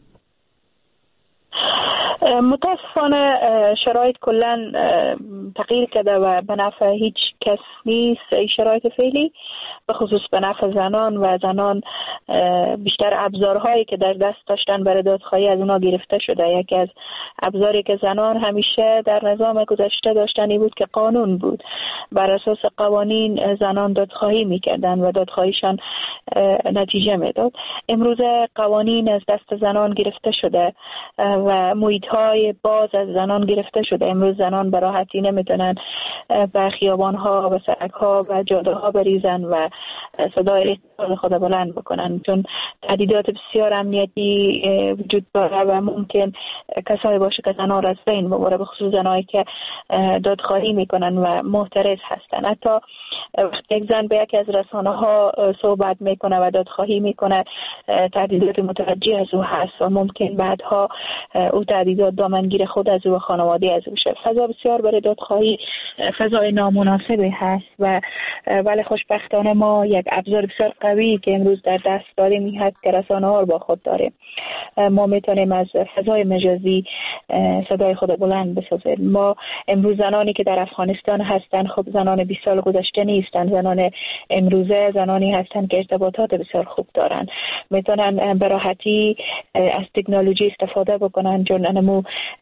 S7: متاسفانه شرایط کلا تغییر کرده و به نفع هیچ کس نیست. این شرایط فعلی به خصوص به نفع زنان و زنان بیشتر ابزارهایی که در دست داشتن برای دادخواهی از اونا گرفته شده. یکی از ابزاری که زنان همیشه در نظام گذشته داشتنی بود که قانون بود. بر اساس قوانین زنان دادخواهی میکردن و دادخواهیشان نتیجه میداد. امروز قوانین از دست زنان گرفته شده و محیط‌های باز از زنان گرفته شده. امروز زنان به راحتی نمیتونن به خیابان‌ها و سړک‌ها و جاده‌ها بریزن و صدای خود بلند بکنن، چون تهدیدات بسیار امنیتی وجود داره و ممکن کسایی باشه که زنان را از بین ببره، به خصوص زنایی که دادخواهی میکنن و محترس هستن. حتی وقتی یک زن به یکی از رسانه‌ها صحبت میکنه و دادخواهی میکنه، تهدیدات متوجه از او هست و ممکن بعدها او تهدیدات دامنگیر خود از او و خانواده از او شه. فضا بسیار برای دادخواهی فضای نامناسبی هست و ولی خوشبختانه ما یک ابزار بسیار قوی که امروز در دست داریم این هست که رسانه‌ها رو با خود داریم. ما میتونیم از فضای مجازی صدای خود بلند بسازیم. ما امروز زنانی که در افغانستان هستند، خب زنان بیست سال گذشته نیستند، زنان امروزه زنانی هستند که ارتباطات بسیار خوب دارند، میتونن به راحتی از تکنولوژی استفاده بکنن، چون انمو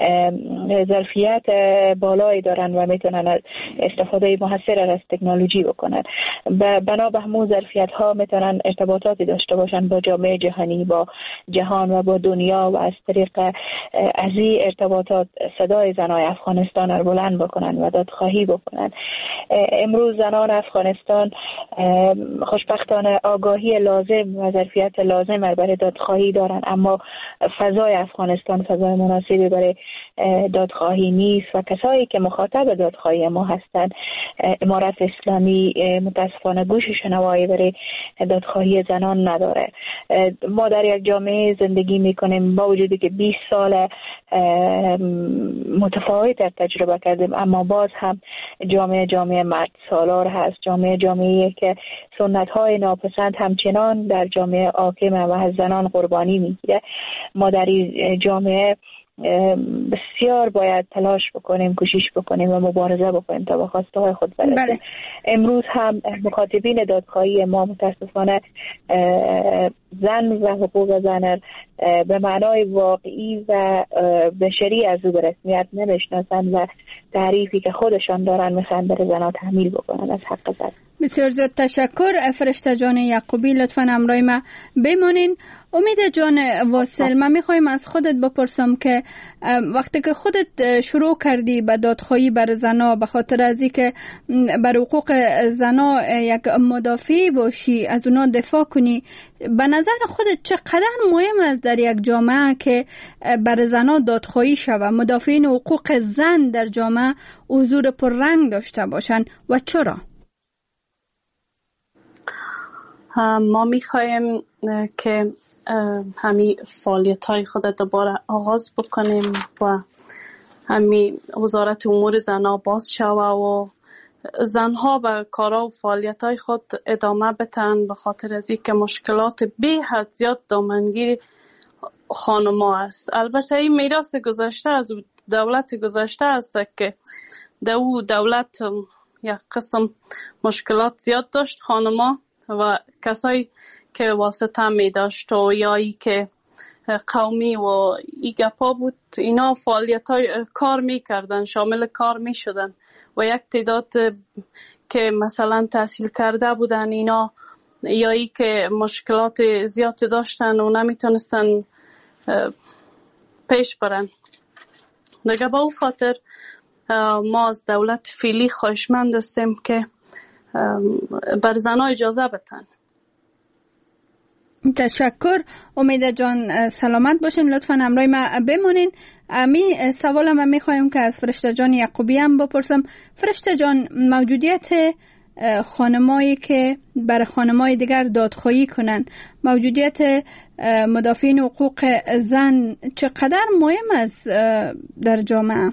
S7: ظرفیت بالایی دارن و میتونن استفاده موثر از تکنولوژی بکنن. بنا به همون ظرفیت ها میتونن ارتباطاتی داشته باشن با جامعه جهانی، با جهان و با دنیا و از طریق از این ارتباطات صدای زنای افغانستان رو بلند بکنن و دادخواهی بکنن. امروز زنان افغانستان خوشبختانه آگاهی لازم و ظرفیت لازم برای دادخواهی دارن، اما فضای افغانستان فضای مناسبی برای دادخواهی نیست و کسایی که مخاطب دادخواهی ما هستند، امارت اسلامی، متاسفانه متاسفانه گوش شنوایی برای دادخواهی زنان نداره. ما در یک جامعه زندگی میکنیم با وجودی که بیست سال متفاوت تجربه کردیم، اما باز هم جامعه جامعه مرد سالار هست، جامعه جامعه که سنت های ناپسند همچنان در جامعه حاکمه و از زنان قربانی میگیره. ما در این جامعه بسیار باید تلاش بکنیم، کوشش بکنیم و مبارزه بکنیم تا به خواسته های خود برسیم. بله. امروز هم مخاطبین دادخواهی ما متاسفانه زن و حقوق زن به معنای واقعی و بشری از او به رسمیت نمیشناسند و تعریفی که خودشان دارن میخوان بر زنها تحمیل بکنن از حق زن.
S5: بسیار زیاد تشکر فرشته جان یعقوبی، لطفاً همراه ما بمانین. امید جان واصل، من میخوایم از خودت بپرسم که وقتی که خودت شروع کردی به دادخواهی بر زنا به خاطر از اینکه بر حقوق زنا یک مدافع باشی، از اونا دفاع کنی، به نظر خودت چقدر مهم است در یک جامعه که بر زنا دادخواهی شود، مدافعین حقوق زن در جامعه حضور پررنگ داشته باشند و چرا؟
S8: ما میخوایم که همین فعالیت های خود دوباره آغاز بکنیم و همین وزارت امور زنها باز شوه و زنها به کارا و فعالیت های خود ادامه بتن، به خاطر از اینکه مشکلات بی حد زیاد دامنگیر خانما است. البته این میراث گذشته از دولت گذشته است که دو دولت یک قسم مشکلات زیاد داشت خانما و کسایی که واسطه می داشت و یا ای که قومی و ای گپا بود، اینا فعالیت های کار می کردن، شامل کار می شدن و یک تعداد که مثلا تحصیل کرده بودن اینا یا ای که مشکلات زیاد داشتن و نمیتونستن پیش برن. دیگه با او خاطر ما از دولت فعلی خواهشمند هستیم که بر زنها اجازه بتن.
S5: تشکر. امید جان سلامت باشین، لطفاً همراه ما بمونین. می سوالم من میخوایم که از فرشته جان یعقوبی هم بپرسم. فرشته جان، موجودیت خانمایی که بر خانمای دیگر دادخواهی کنن، موجودیت مدافعین حقوق زن چقدر مهم است در جامعه؟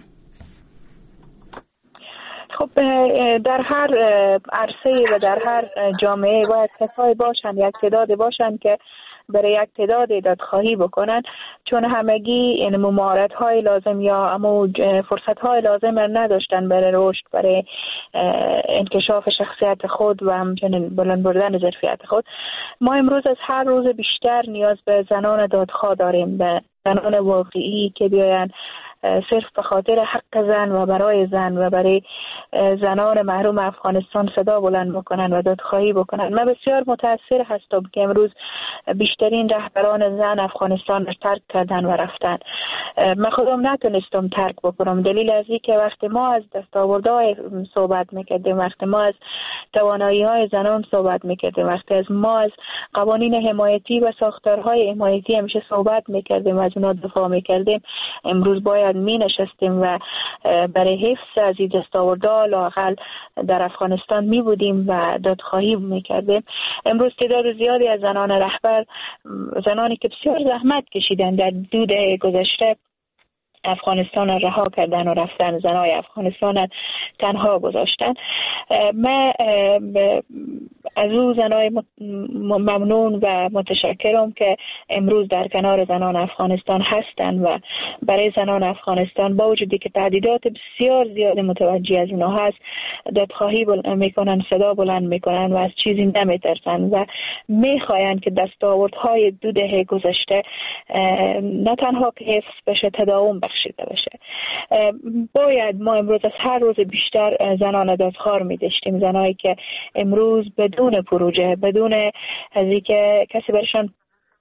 S7: خب در هر عرصه و در هر جامعه باید کسایی باشن، یک تعداد باشن که برای یک تعداد دادخواهی بکنن، چون همگی این ممارات های لازم یا اما فرصت های لازم نداشتن برای رشد، برای انکشاف شخصیت خود و همچنین بلند بردن ظرفیت خود. ما امروز از هر روز بیشتر نیاز به زنان دادخواه داریم، به زنان واقعی که بیاین صرف به خاطر حق زن و برای زن و برای زنان محروم افغانستان صدا بلند بکنن و دادخواهی بکنن. من بسیار متاسف هستم که امروز بیشترین رهبران زن افغانستان را ترک کردن و رفتن. من خودم نتونستم ترک بکنم، دلیل از این که وقتی ما از دستاوردهای صحبت میکردیم، وقتی ما از توانایی های زنان صحبت میکردیم، وقتی از ما از قوانین حمایتی و ساختارهای حمایتی همیشه صحبت میکردیم و از اونا دفاع میکردیم، امروز باید می نشستیم و برای حفظ از این دستاوردها لااقل در افغانستان می بودیم و دادخواهی می کردیم. امروز تعداد زیادی از زنان رهبر، زنانی که بسیار زحمت کشیدن در دو دهه گذشته، افغانستان را رها کردن و رفتن، زنای افغانستان را تنها گذاشتن. من از او زنای ممنون و متشکرم که امروز در کنار زنان افغانستان هستن و برای زنان افغانستان با وجودی که تهدیدات بسیار زیاد متوجه از اونها هست، دادخواهی میکنن، صدا بلند میکنن و از چیزی نمیترسن و میخواین که دستاوردهای دو دهه گذشته نه تنها که حفظ بشه، تداوم بخشیده بشه. باید ما امروز از هر روز بیشتر زنان دادخواه می داشتیم، زنایی که امروز بدون پروژه، بدون از اینکه کسی برشان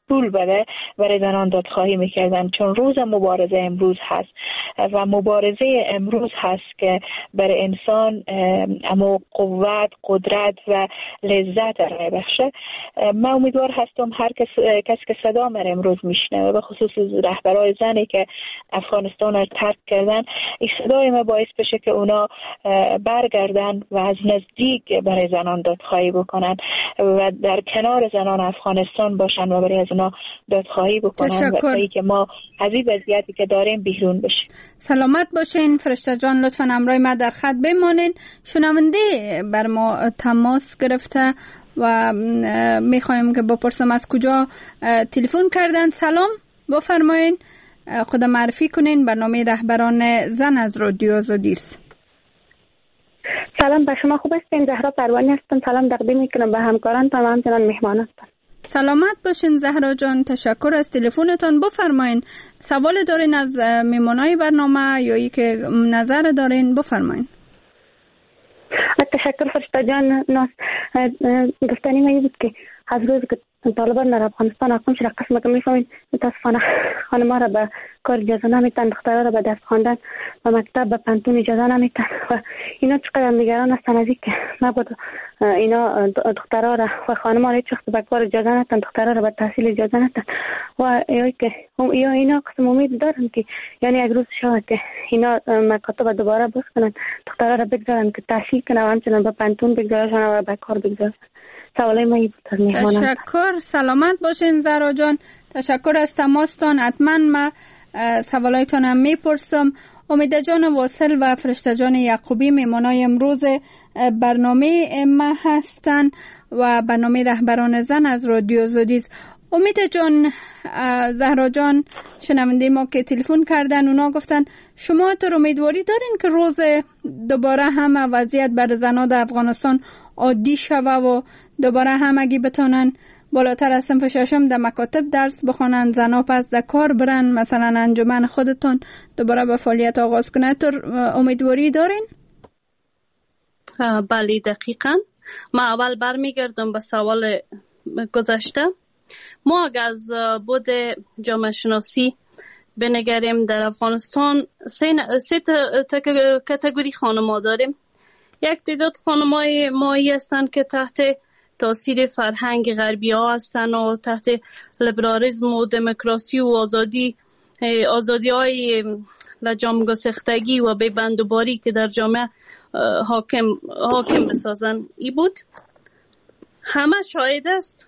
S7: پول بده برای زنان دادخواهی میکردن، چون روز مبارزه امروز هست و مبارزه امروز هست که برای انسان اما قوت، قدرت و لذت رای بخشه. من امیدوار هستم هر کس کسی که صدا من امروز میشنوه، به خصوص رهبرای زنی که افغانستان رو ترک کردن، این صدای ما باعث بشه که اونا برگردن و از نزدیک برای زنان دادخواهی بکنن و در کنار زنان افغانستان باشن و برای از اونا دادخواهی بکنن و تا که ما از این وضعیتی که داریم بیرون بشیم.
S5: سلامت باشین فرشته جان، لطفاً همراه ما در خط بمانین. شنونده بر ما تماس گرفته و میخوایم که بپرسم از کجا تلفن کردن. سلام، بفرمایین، خود معرفی کنین. برنامه رهبران زن از رادیو آزادی است.
S9: سلام، به شما خوب هستین؟ زهرا پروانی هستم. سلام تقدیم میکنم به همکاران و همچنان مهمانانتان.
S5: سلامت باشین زهرا جان، تشکر از تلفنتان. بفرمایین، سوال دارین از میمونای برنامه یا ای که نظر دارین؟ بفرمایین.
S9: تشکر فرشته جان. ناس گفتنی ما بود که از روز که طالبان در افغانستان حاکم شده، قسمه که میفهمین متاسفانه خانم‌ها را به کار اجازه نمیتن، دخترها را به درس خواندن و مکتب به پنتون اجازه نمیتن و اینا چقدر نگران هستن از اینکه نبود اینا دخترها را و خانم‌ها را هیچ وقت به کار اجازه نتن، دخترها را به تحصیل اجازه نتن و یا که یا اینا قسم امید دارن که یعنی یک روز شود که اینا مکاتب دوباره باز کنن، دخترها را بگذارن که تحصیل کنن و همچنان به پنتون بگذارن و به کار بگذارن. سوالای ما این بود.
S5: تشکر، سلامت باشین زهرا جان، تشکر از تماستان. حتما ما سوالایتان هم میپرسم. امید جان واصل و فرشته جان یعقوبی میمانای امروز برنامه ما هستن و برنامه رهبران زن از رادیو آزادی است. امید جان، زهرا جان شنونده ما که تلفن کردن اونا گفتن شما تو امیدواری دارین که روز دوباره هم وضعیت بر زنان در افغانستان عادی شوه و دوباره همگی بتونن بالاتر از صنف ششم در مکاتب درس بخونن، زنا پس در کار برن، مثلا انجمن خودتون دوباره به فعالیت آغاز کنه؟ تو امیدواری دارین؟
S8: بله دقیقاً. ما اول برمیگردم به سوال گذشته. ما اگر از بود جامعه شناسی بنگریم در افغانستان سه, سه کاتگوری خانم‌ها داریم. یک تعداد خانم‌های مایی هستند که تحت تاثیر فرهنگ غربی ها هستند و تحت لیبرالیسم و دموکراسی و آزادی آزادی های لجام گسختگی و بی‌بندوباری که در جامعه حاکم حاکم بسازن ای بود. همه شاهد است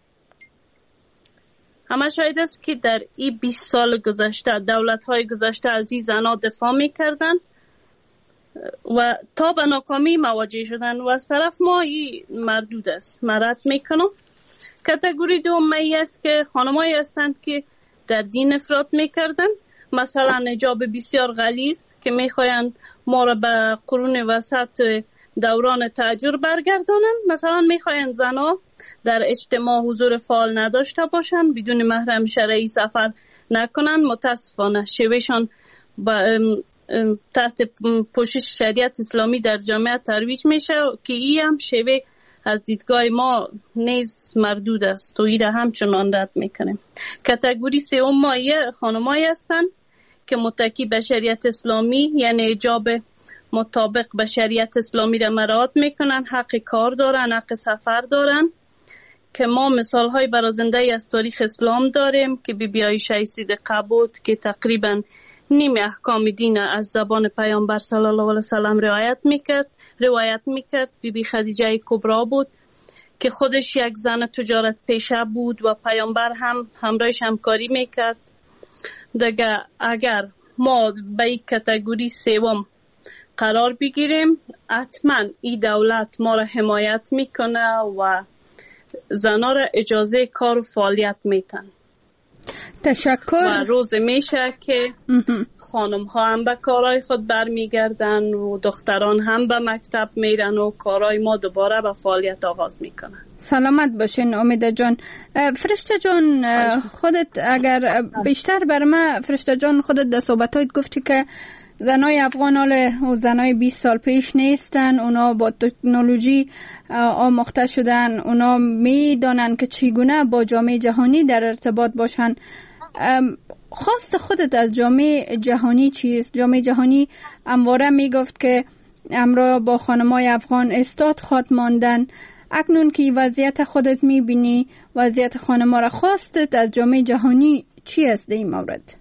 S8: همه شاهد است که در این بیست سال گذشته دولت های گذشته از این زنها دفاع میکردن و تا به ناکامی مواجه شدن و از طرف ما این مردود است. مرد میکنم. کاتگوری دوم ای است که خانمایی هستند که در دین افراط میکردن، مثلا حجاب بسیار غلیظ که میخواین ما را به قرون وسط دوران تهجر برگردانن. مثلا میخواین زنها در اجتماع حضور فعال نداشته باشن، بدون محرم شرعی سفر نکنن. متاسفانه شیوهشان با تحت پوشش شریعت اسلامی در جامعه ترویج میشه که این هم شیوه از دیدگاه ما نیز مردود است و این را همچنان رد میکنیم. کاتگوری سوم ما خانمایی هستند که متکی به شریعت اسلامی یعنی حجاب مطابق به شریعت اسلامی را مراعات میکنن، حق کار دارن، حق سفر دارن که ما مثال های برازنده از تاریخ اسلام داریم که بی بی عایشه صدیقه بود که تقریبا نیم احکام دین از زبان پیامبر صلی الله علیه و سلم روایت میکرد روایت میکرد بی بی خدیجه کبرا بود که خودش یک زن تجارت پیشه بود و پیامبر هم همراهش همکاری میکرد. دیگه اگر ما به این کاتگوری سوم قرار بگیریم، حتما این دولت ما را حمایت میکنه و زنا را اجازه کار و فعالیت میتن.
S5: تشکر.
S8: و روز میشه که خانم ها هم به کارهای خود برمیگردن و دختران هم به مکتب میرن و کارهای ما دوباره به فعالیت آغاز میکنن.
S5: سلامت باشین امید جان. فرشته جان خودت اگر بیشتر بر ما فرشته جان خودت در صحبتایت گفتی که زنای افغان حال و زنای بیست سال پیش نیستن. اونا با تکنولوژی آموخته شدن. اونا میدانن که چگونه با جامعه جهانی در ارتباط باشن. خواست خودت از جامعه جهانی چیست؟ جامعه جهانی همواره میگفت که امرا با خانمای افغان استاد خواد ماندن. اکنون که وضعیت خودت میبینی، وضعیت خانما را، خواستت از جامعه جهانی چی است در این مورد؟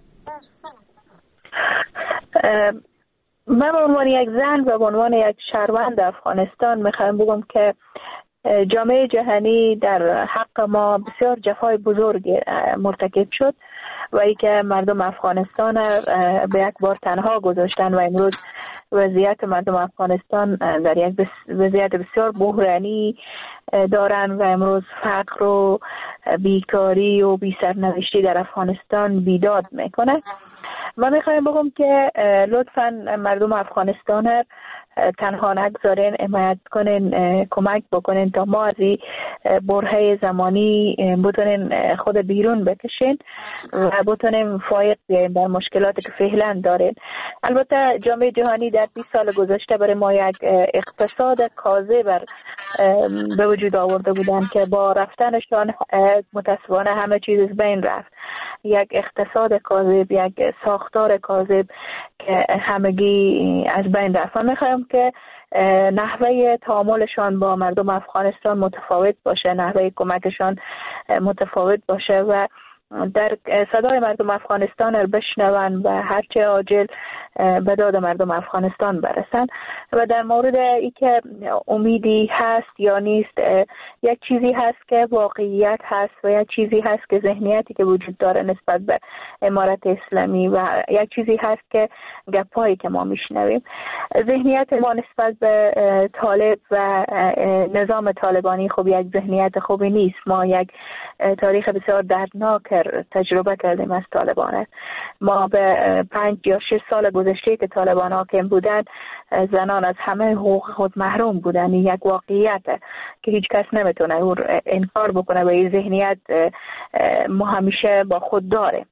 S7: من به عنوان یک زن و به عنوان یک شهروند افغانستان میخوایم بگم که جامعه جهانی در حق ما بسیار جفای بزرگ مرتکب شد و ای که مردم افغانستان به یک بار تنها گذاشتن و امروز وضعیت مردم افغانستان در یک وضعیت بسیار بحرانی دارن و امروز فقر و بیکاری و بی سرنوشتی در افغانستان بیداد میکنه. و میخوایم بگم که لطفاً مردم افغانستان تنها نگذارین، حمایت کنین، کمک بکنین تا ما از این برهه زمانی بتونین خود بیرون بکشین و بتونیم فایق بیاییم در مشکلاتی که فعلا دارین. البته جامعه جهانی در بیست سال گذشته برای ما یک اقتصاد کاذب به وجود آورده بودن که با رفتنشان متاسفانه همه چیز از بین رفت. یک اقتصاد کاذب، یک ساختار کاذب که همگی از بین رفت. من میخوایم که نحوه تعاملشان با مردم افغانستان متفاوت باشه، نحوه کمکشان متفاوت باشه و در صدای مردم افغانستان رو بشنون و هرچه عاجل به داد مردم افغانستان برسن. و در مورد ای که امیدی هست یا نیست، یک چیزی هست که واقعیت هست و یک چیزی هست که ذهنیتی که وجود داره نسبت به امارت اسلامی و یک چیزی هست که گپایی که ما میشنویم. ذهنیت ما نسبت به طالب و نظام طالبانی خب یک ذهنیت خوبی نیست. ما یک تاریخ بسیار دردناک تجربه کردیم از طالبان. ما به پنج یا شش سال گذشته که طالبان حاکم بودن زنان از همه حقوق خود محروم بودن. این یک واقعیت که هیچ کس نمیتونه اون انکار بکنه و این ذهنیت ما همیشه با خود داره.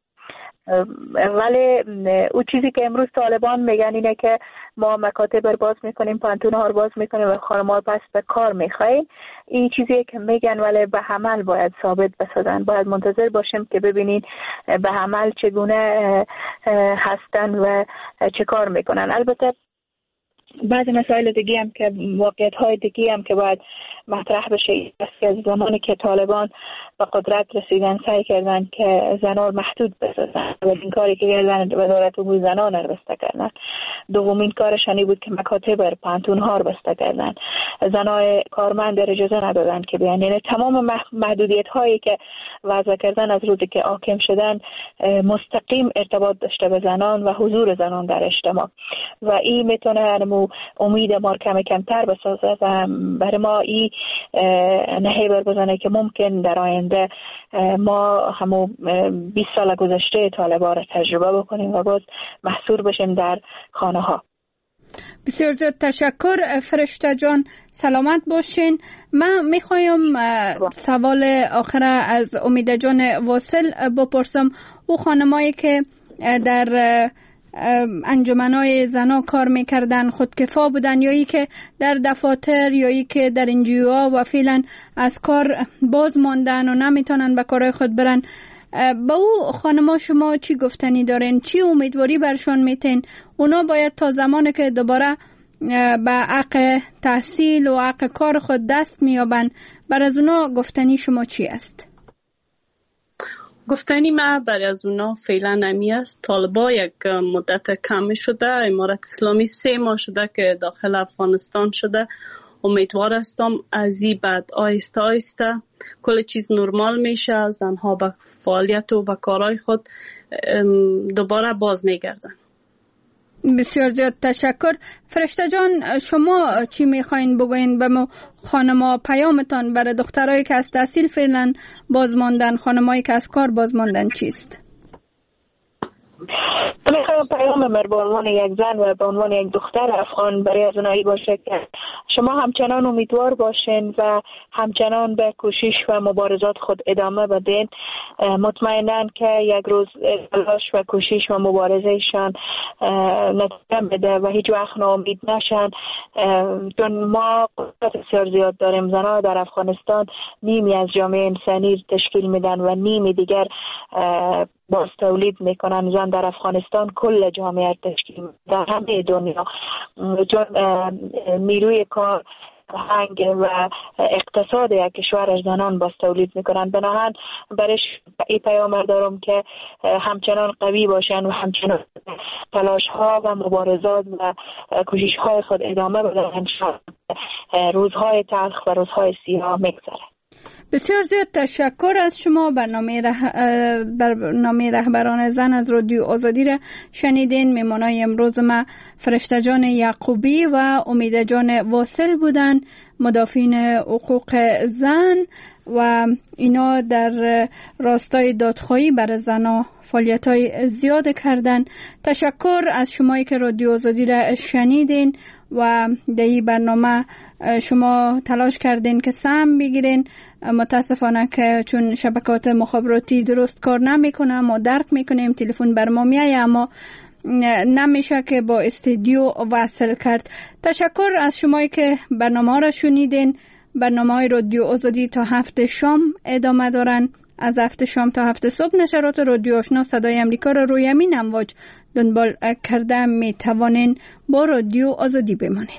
S7: ولی اون چیزی که امروز طالبان میگن اینه که ما مکاتب رو باز میکنیم، پانتون‌ها رو باز میکنیم و خانم‌ها پس به کار میخوایم. این چیزی که میگن ولی به عمل باید ثابت بسازن. باید منتظر باشیم که ببینین به عمل چگونه هستن و چه کار میکنن. البته بعضی مسائل دیگه هم که واقعیت های دیگه هم که باید مطرح بشه است که از زمانی که طالبان به قدرت رسیدن سعی کردن که زنان محدود بسازن و این کاری که کردن وزارت امور زنان رو بسته کردن. دومین کارشانی بود که مکاتب رو، پانتون‌ها رو بسته کردن. زنای کارمند رو اجازه ندادن که بیان. یعنی تمام محدودیت هایی که وضع کردن از روزی که حاکم شدن مستقیم ارتباط داشته به زنان و حضور زنان در اجتماع و این میتونه امید ما کم کمتر بسازه و برای ما این نهی برگزانه که ممکن در آینده ما همو بیست سال گذشته طالبان را تجربه بکنیم و باز محصور بشیم در خانه ها.
S5: بسیار زیاد تشکر فرشته جان، سلامت باشین. من میخوایم سوال آخر از امید جان واصل بپرسم. او خانمایی که در انجمنای زنا کار میکردن، خودکفا بودن، یا ای که در دفاتر یا ای که در انجیوها و فعلا از کار باز ماندن و نمیتونن به کارهای خود برن، با او خانما شما چی گفتنی دارین؟ چی امیدواری برشان میتین؟ اونا باید تا زمانی که دوباره به حق تحصیل و حق کار خود دست میابن، بر از اونا گفتنی شما چی است؟
S8: گفتنی ما برای از اونا فعلا نمی است. طالبا یک مدت کم شده، امارت اسلامی سه ماه شده که داخل افغانستان شده. امیدوار هستم از این بعد آهسته آهسته کل چیز نرمال میشه، زنها به فعالیت و به کارهای خود دوباره باز میگردن.
S5: بسیار زیاد تشکر. فرشته جان، شما چی میخواین بگوین به ما خانما؟ پیامتان برای دخترایی که از تحصیل فعلا باز ماندن، خانمایی که از کار باز ماندن چیست؟
S7: میخوام پیام من به عنوان یک زن و به عنوان یک دختر افغان برای از اونایی باشه که شما همچنان امیدوار باشین و همچنان به کوشش و مبارزات خود ادامه بدین. مطمئناً که یک روز تلاش و کوشش و مبارزهشان نتیجه بده و هیچ وقت ناامید نشن، چون ما قدرت بسیار زیاد داریم. زنها در افغانستان نیمی از جامعه انسانی تشکیل میدن و نیمی دیگر باز تولید میکنن. زن در افغانستان کل جامعه تشکیل میدن در همه دنیا، چون نیروی کار هنگ و اقتصاد یک کشور از زنان باز تولید میکنن. بنابراین برای این پیام دارم که همچنان قوی باشن و همچنان تلاش ها و مبارزات و کوشش های خود ادامه بدن. روزهای تلخ و روزهای سیاه میگذره.
S5: بسیار زیاد تشکر از شما. برنامه, ره... برنامه رهبران زن از رادیو آزادی را شنیدین. میمانای امروز ما فرشته جان یعقوبی و امید جان واصل بودن، مدافعین حقوق زن، و اینا در راستای دادخواهی برای زنها فعالیت‌های زیاد کردن. تشکر از شمایی که رادیو آزادی را شنیدین و در این برنامه شما تلاش کردین که سهم بگیرین. متاسفانه که چون شبکات مخابراتی درست کار نمیکنه، ما درک میکنیم، تلفن بر ما میایه اما نمیشه که با استودیو وصل کرد. تشکر از شمایی که برنامه را شنیدین. برنامه های رادیو آزادی تا هفت شام ادامه دارن. از هفت شام تا هفت صبح نشرات رادیو آشنا صدای امریکا را روی همین امواج دنبال کرده می توانین با رادیو آزادی بمانین.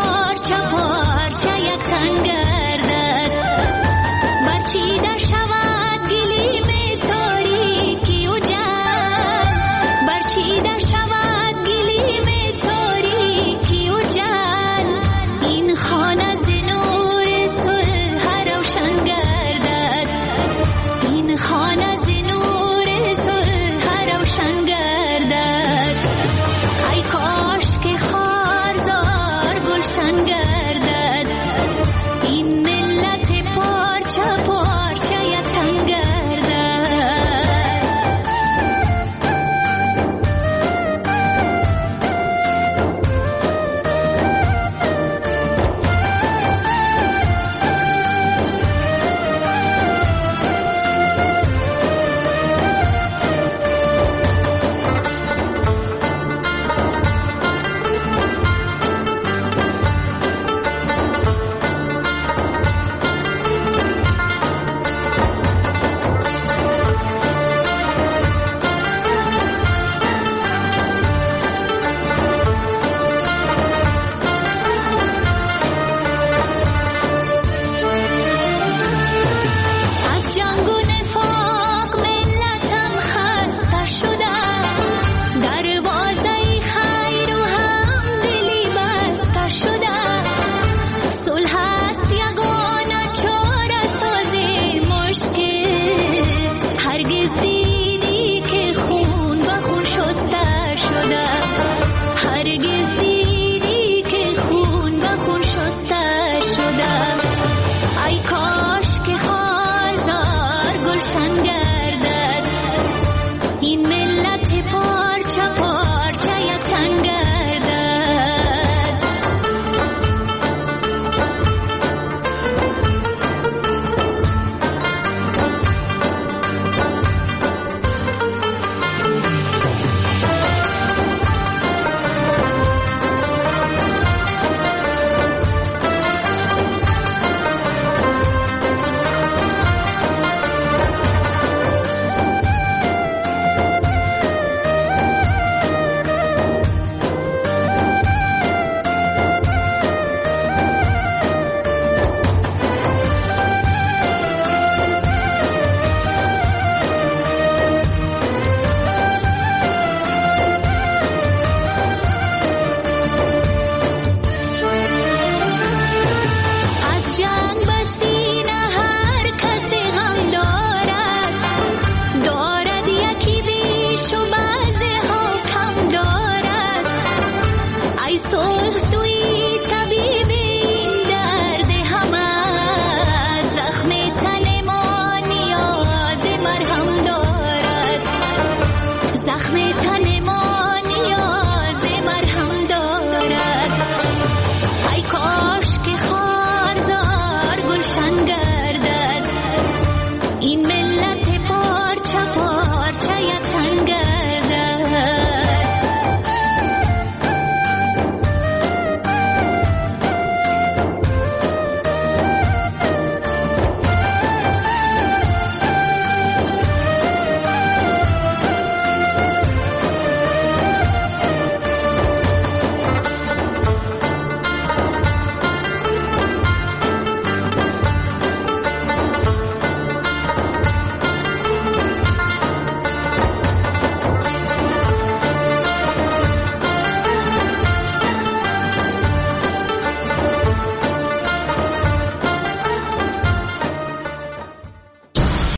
S10: برچیده شود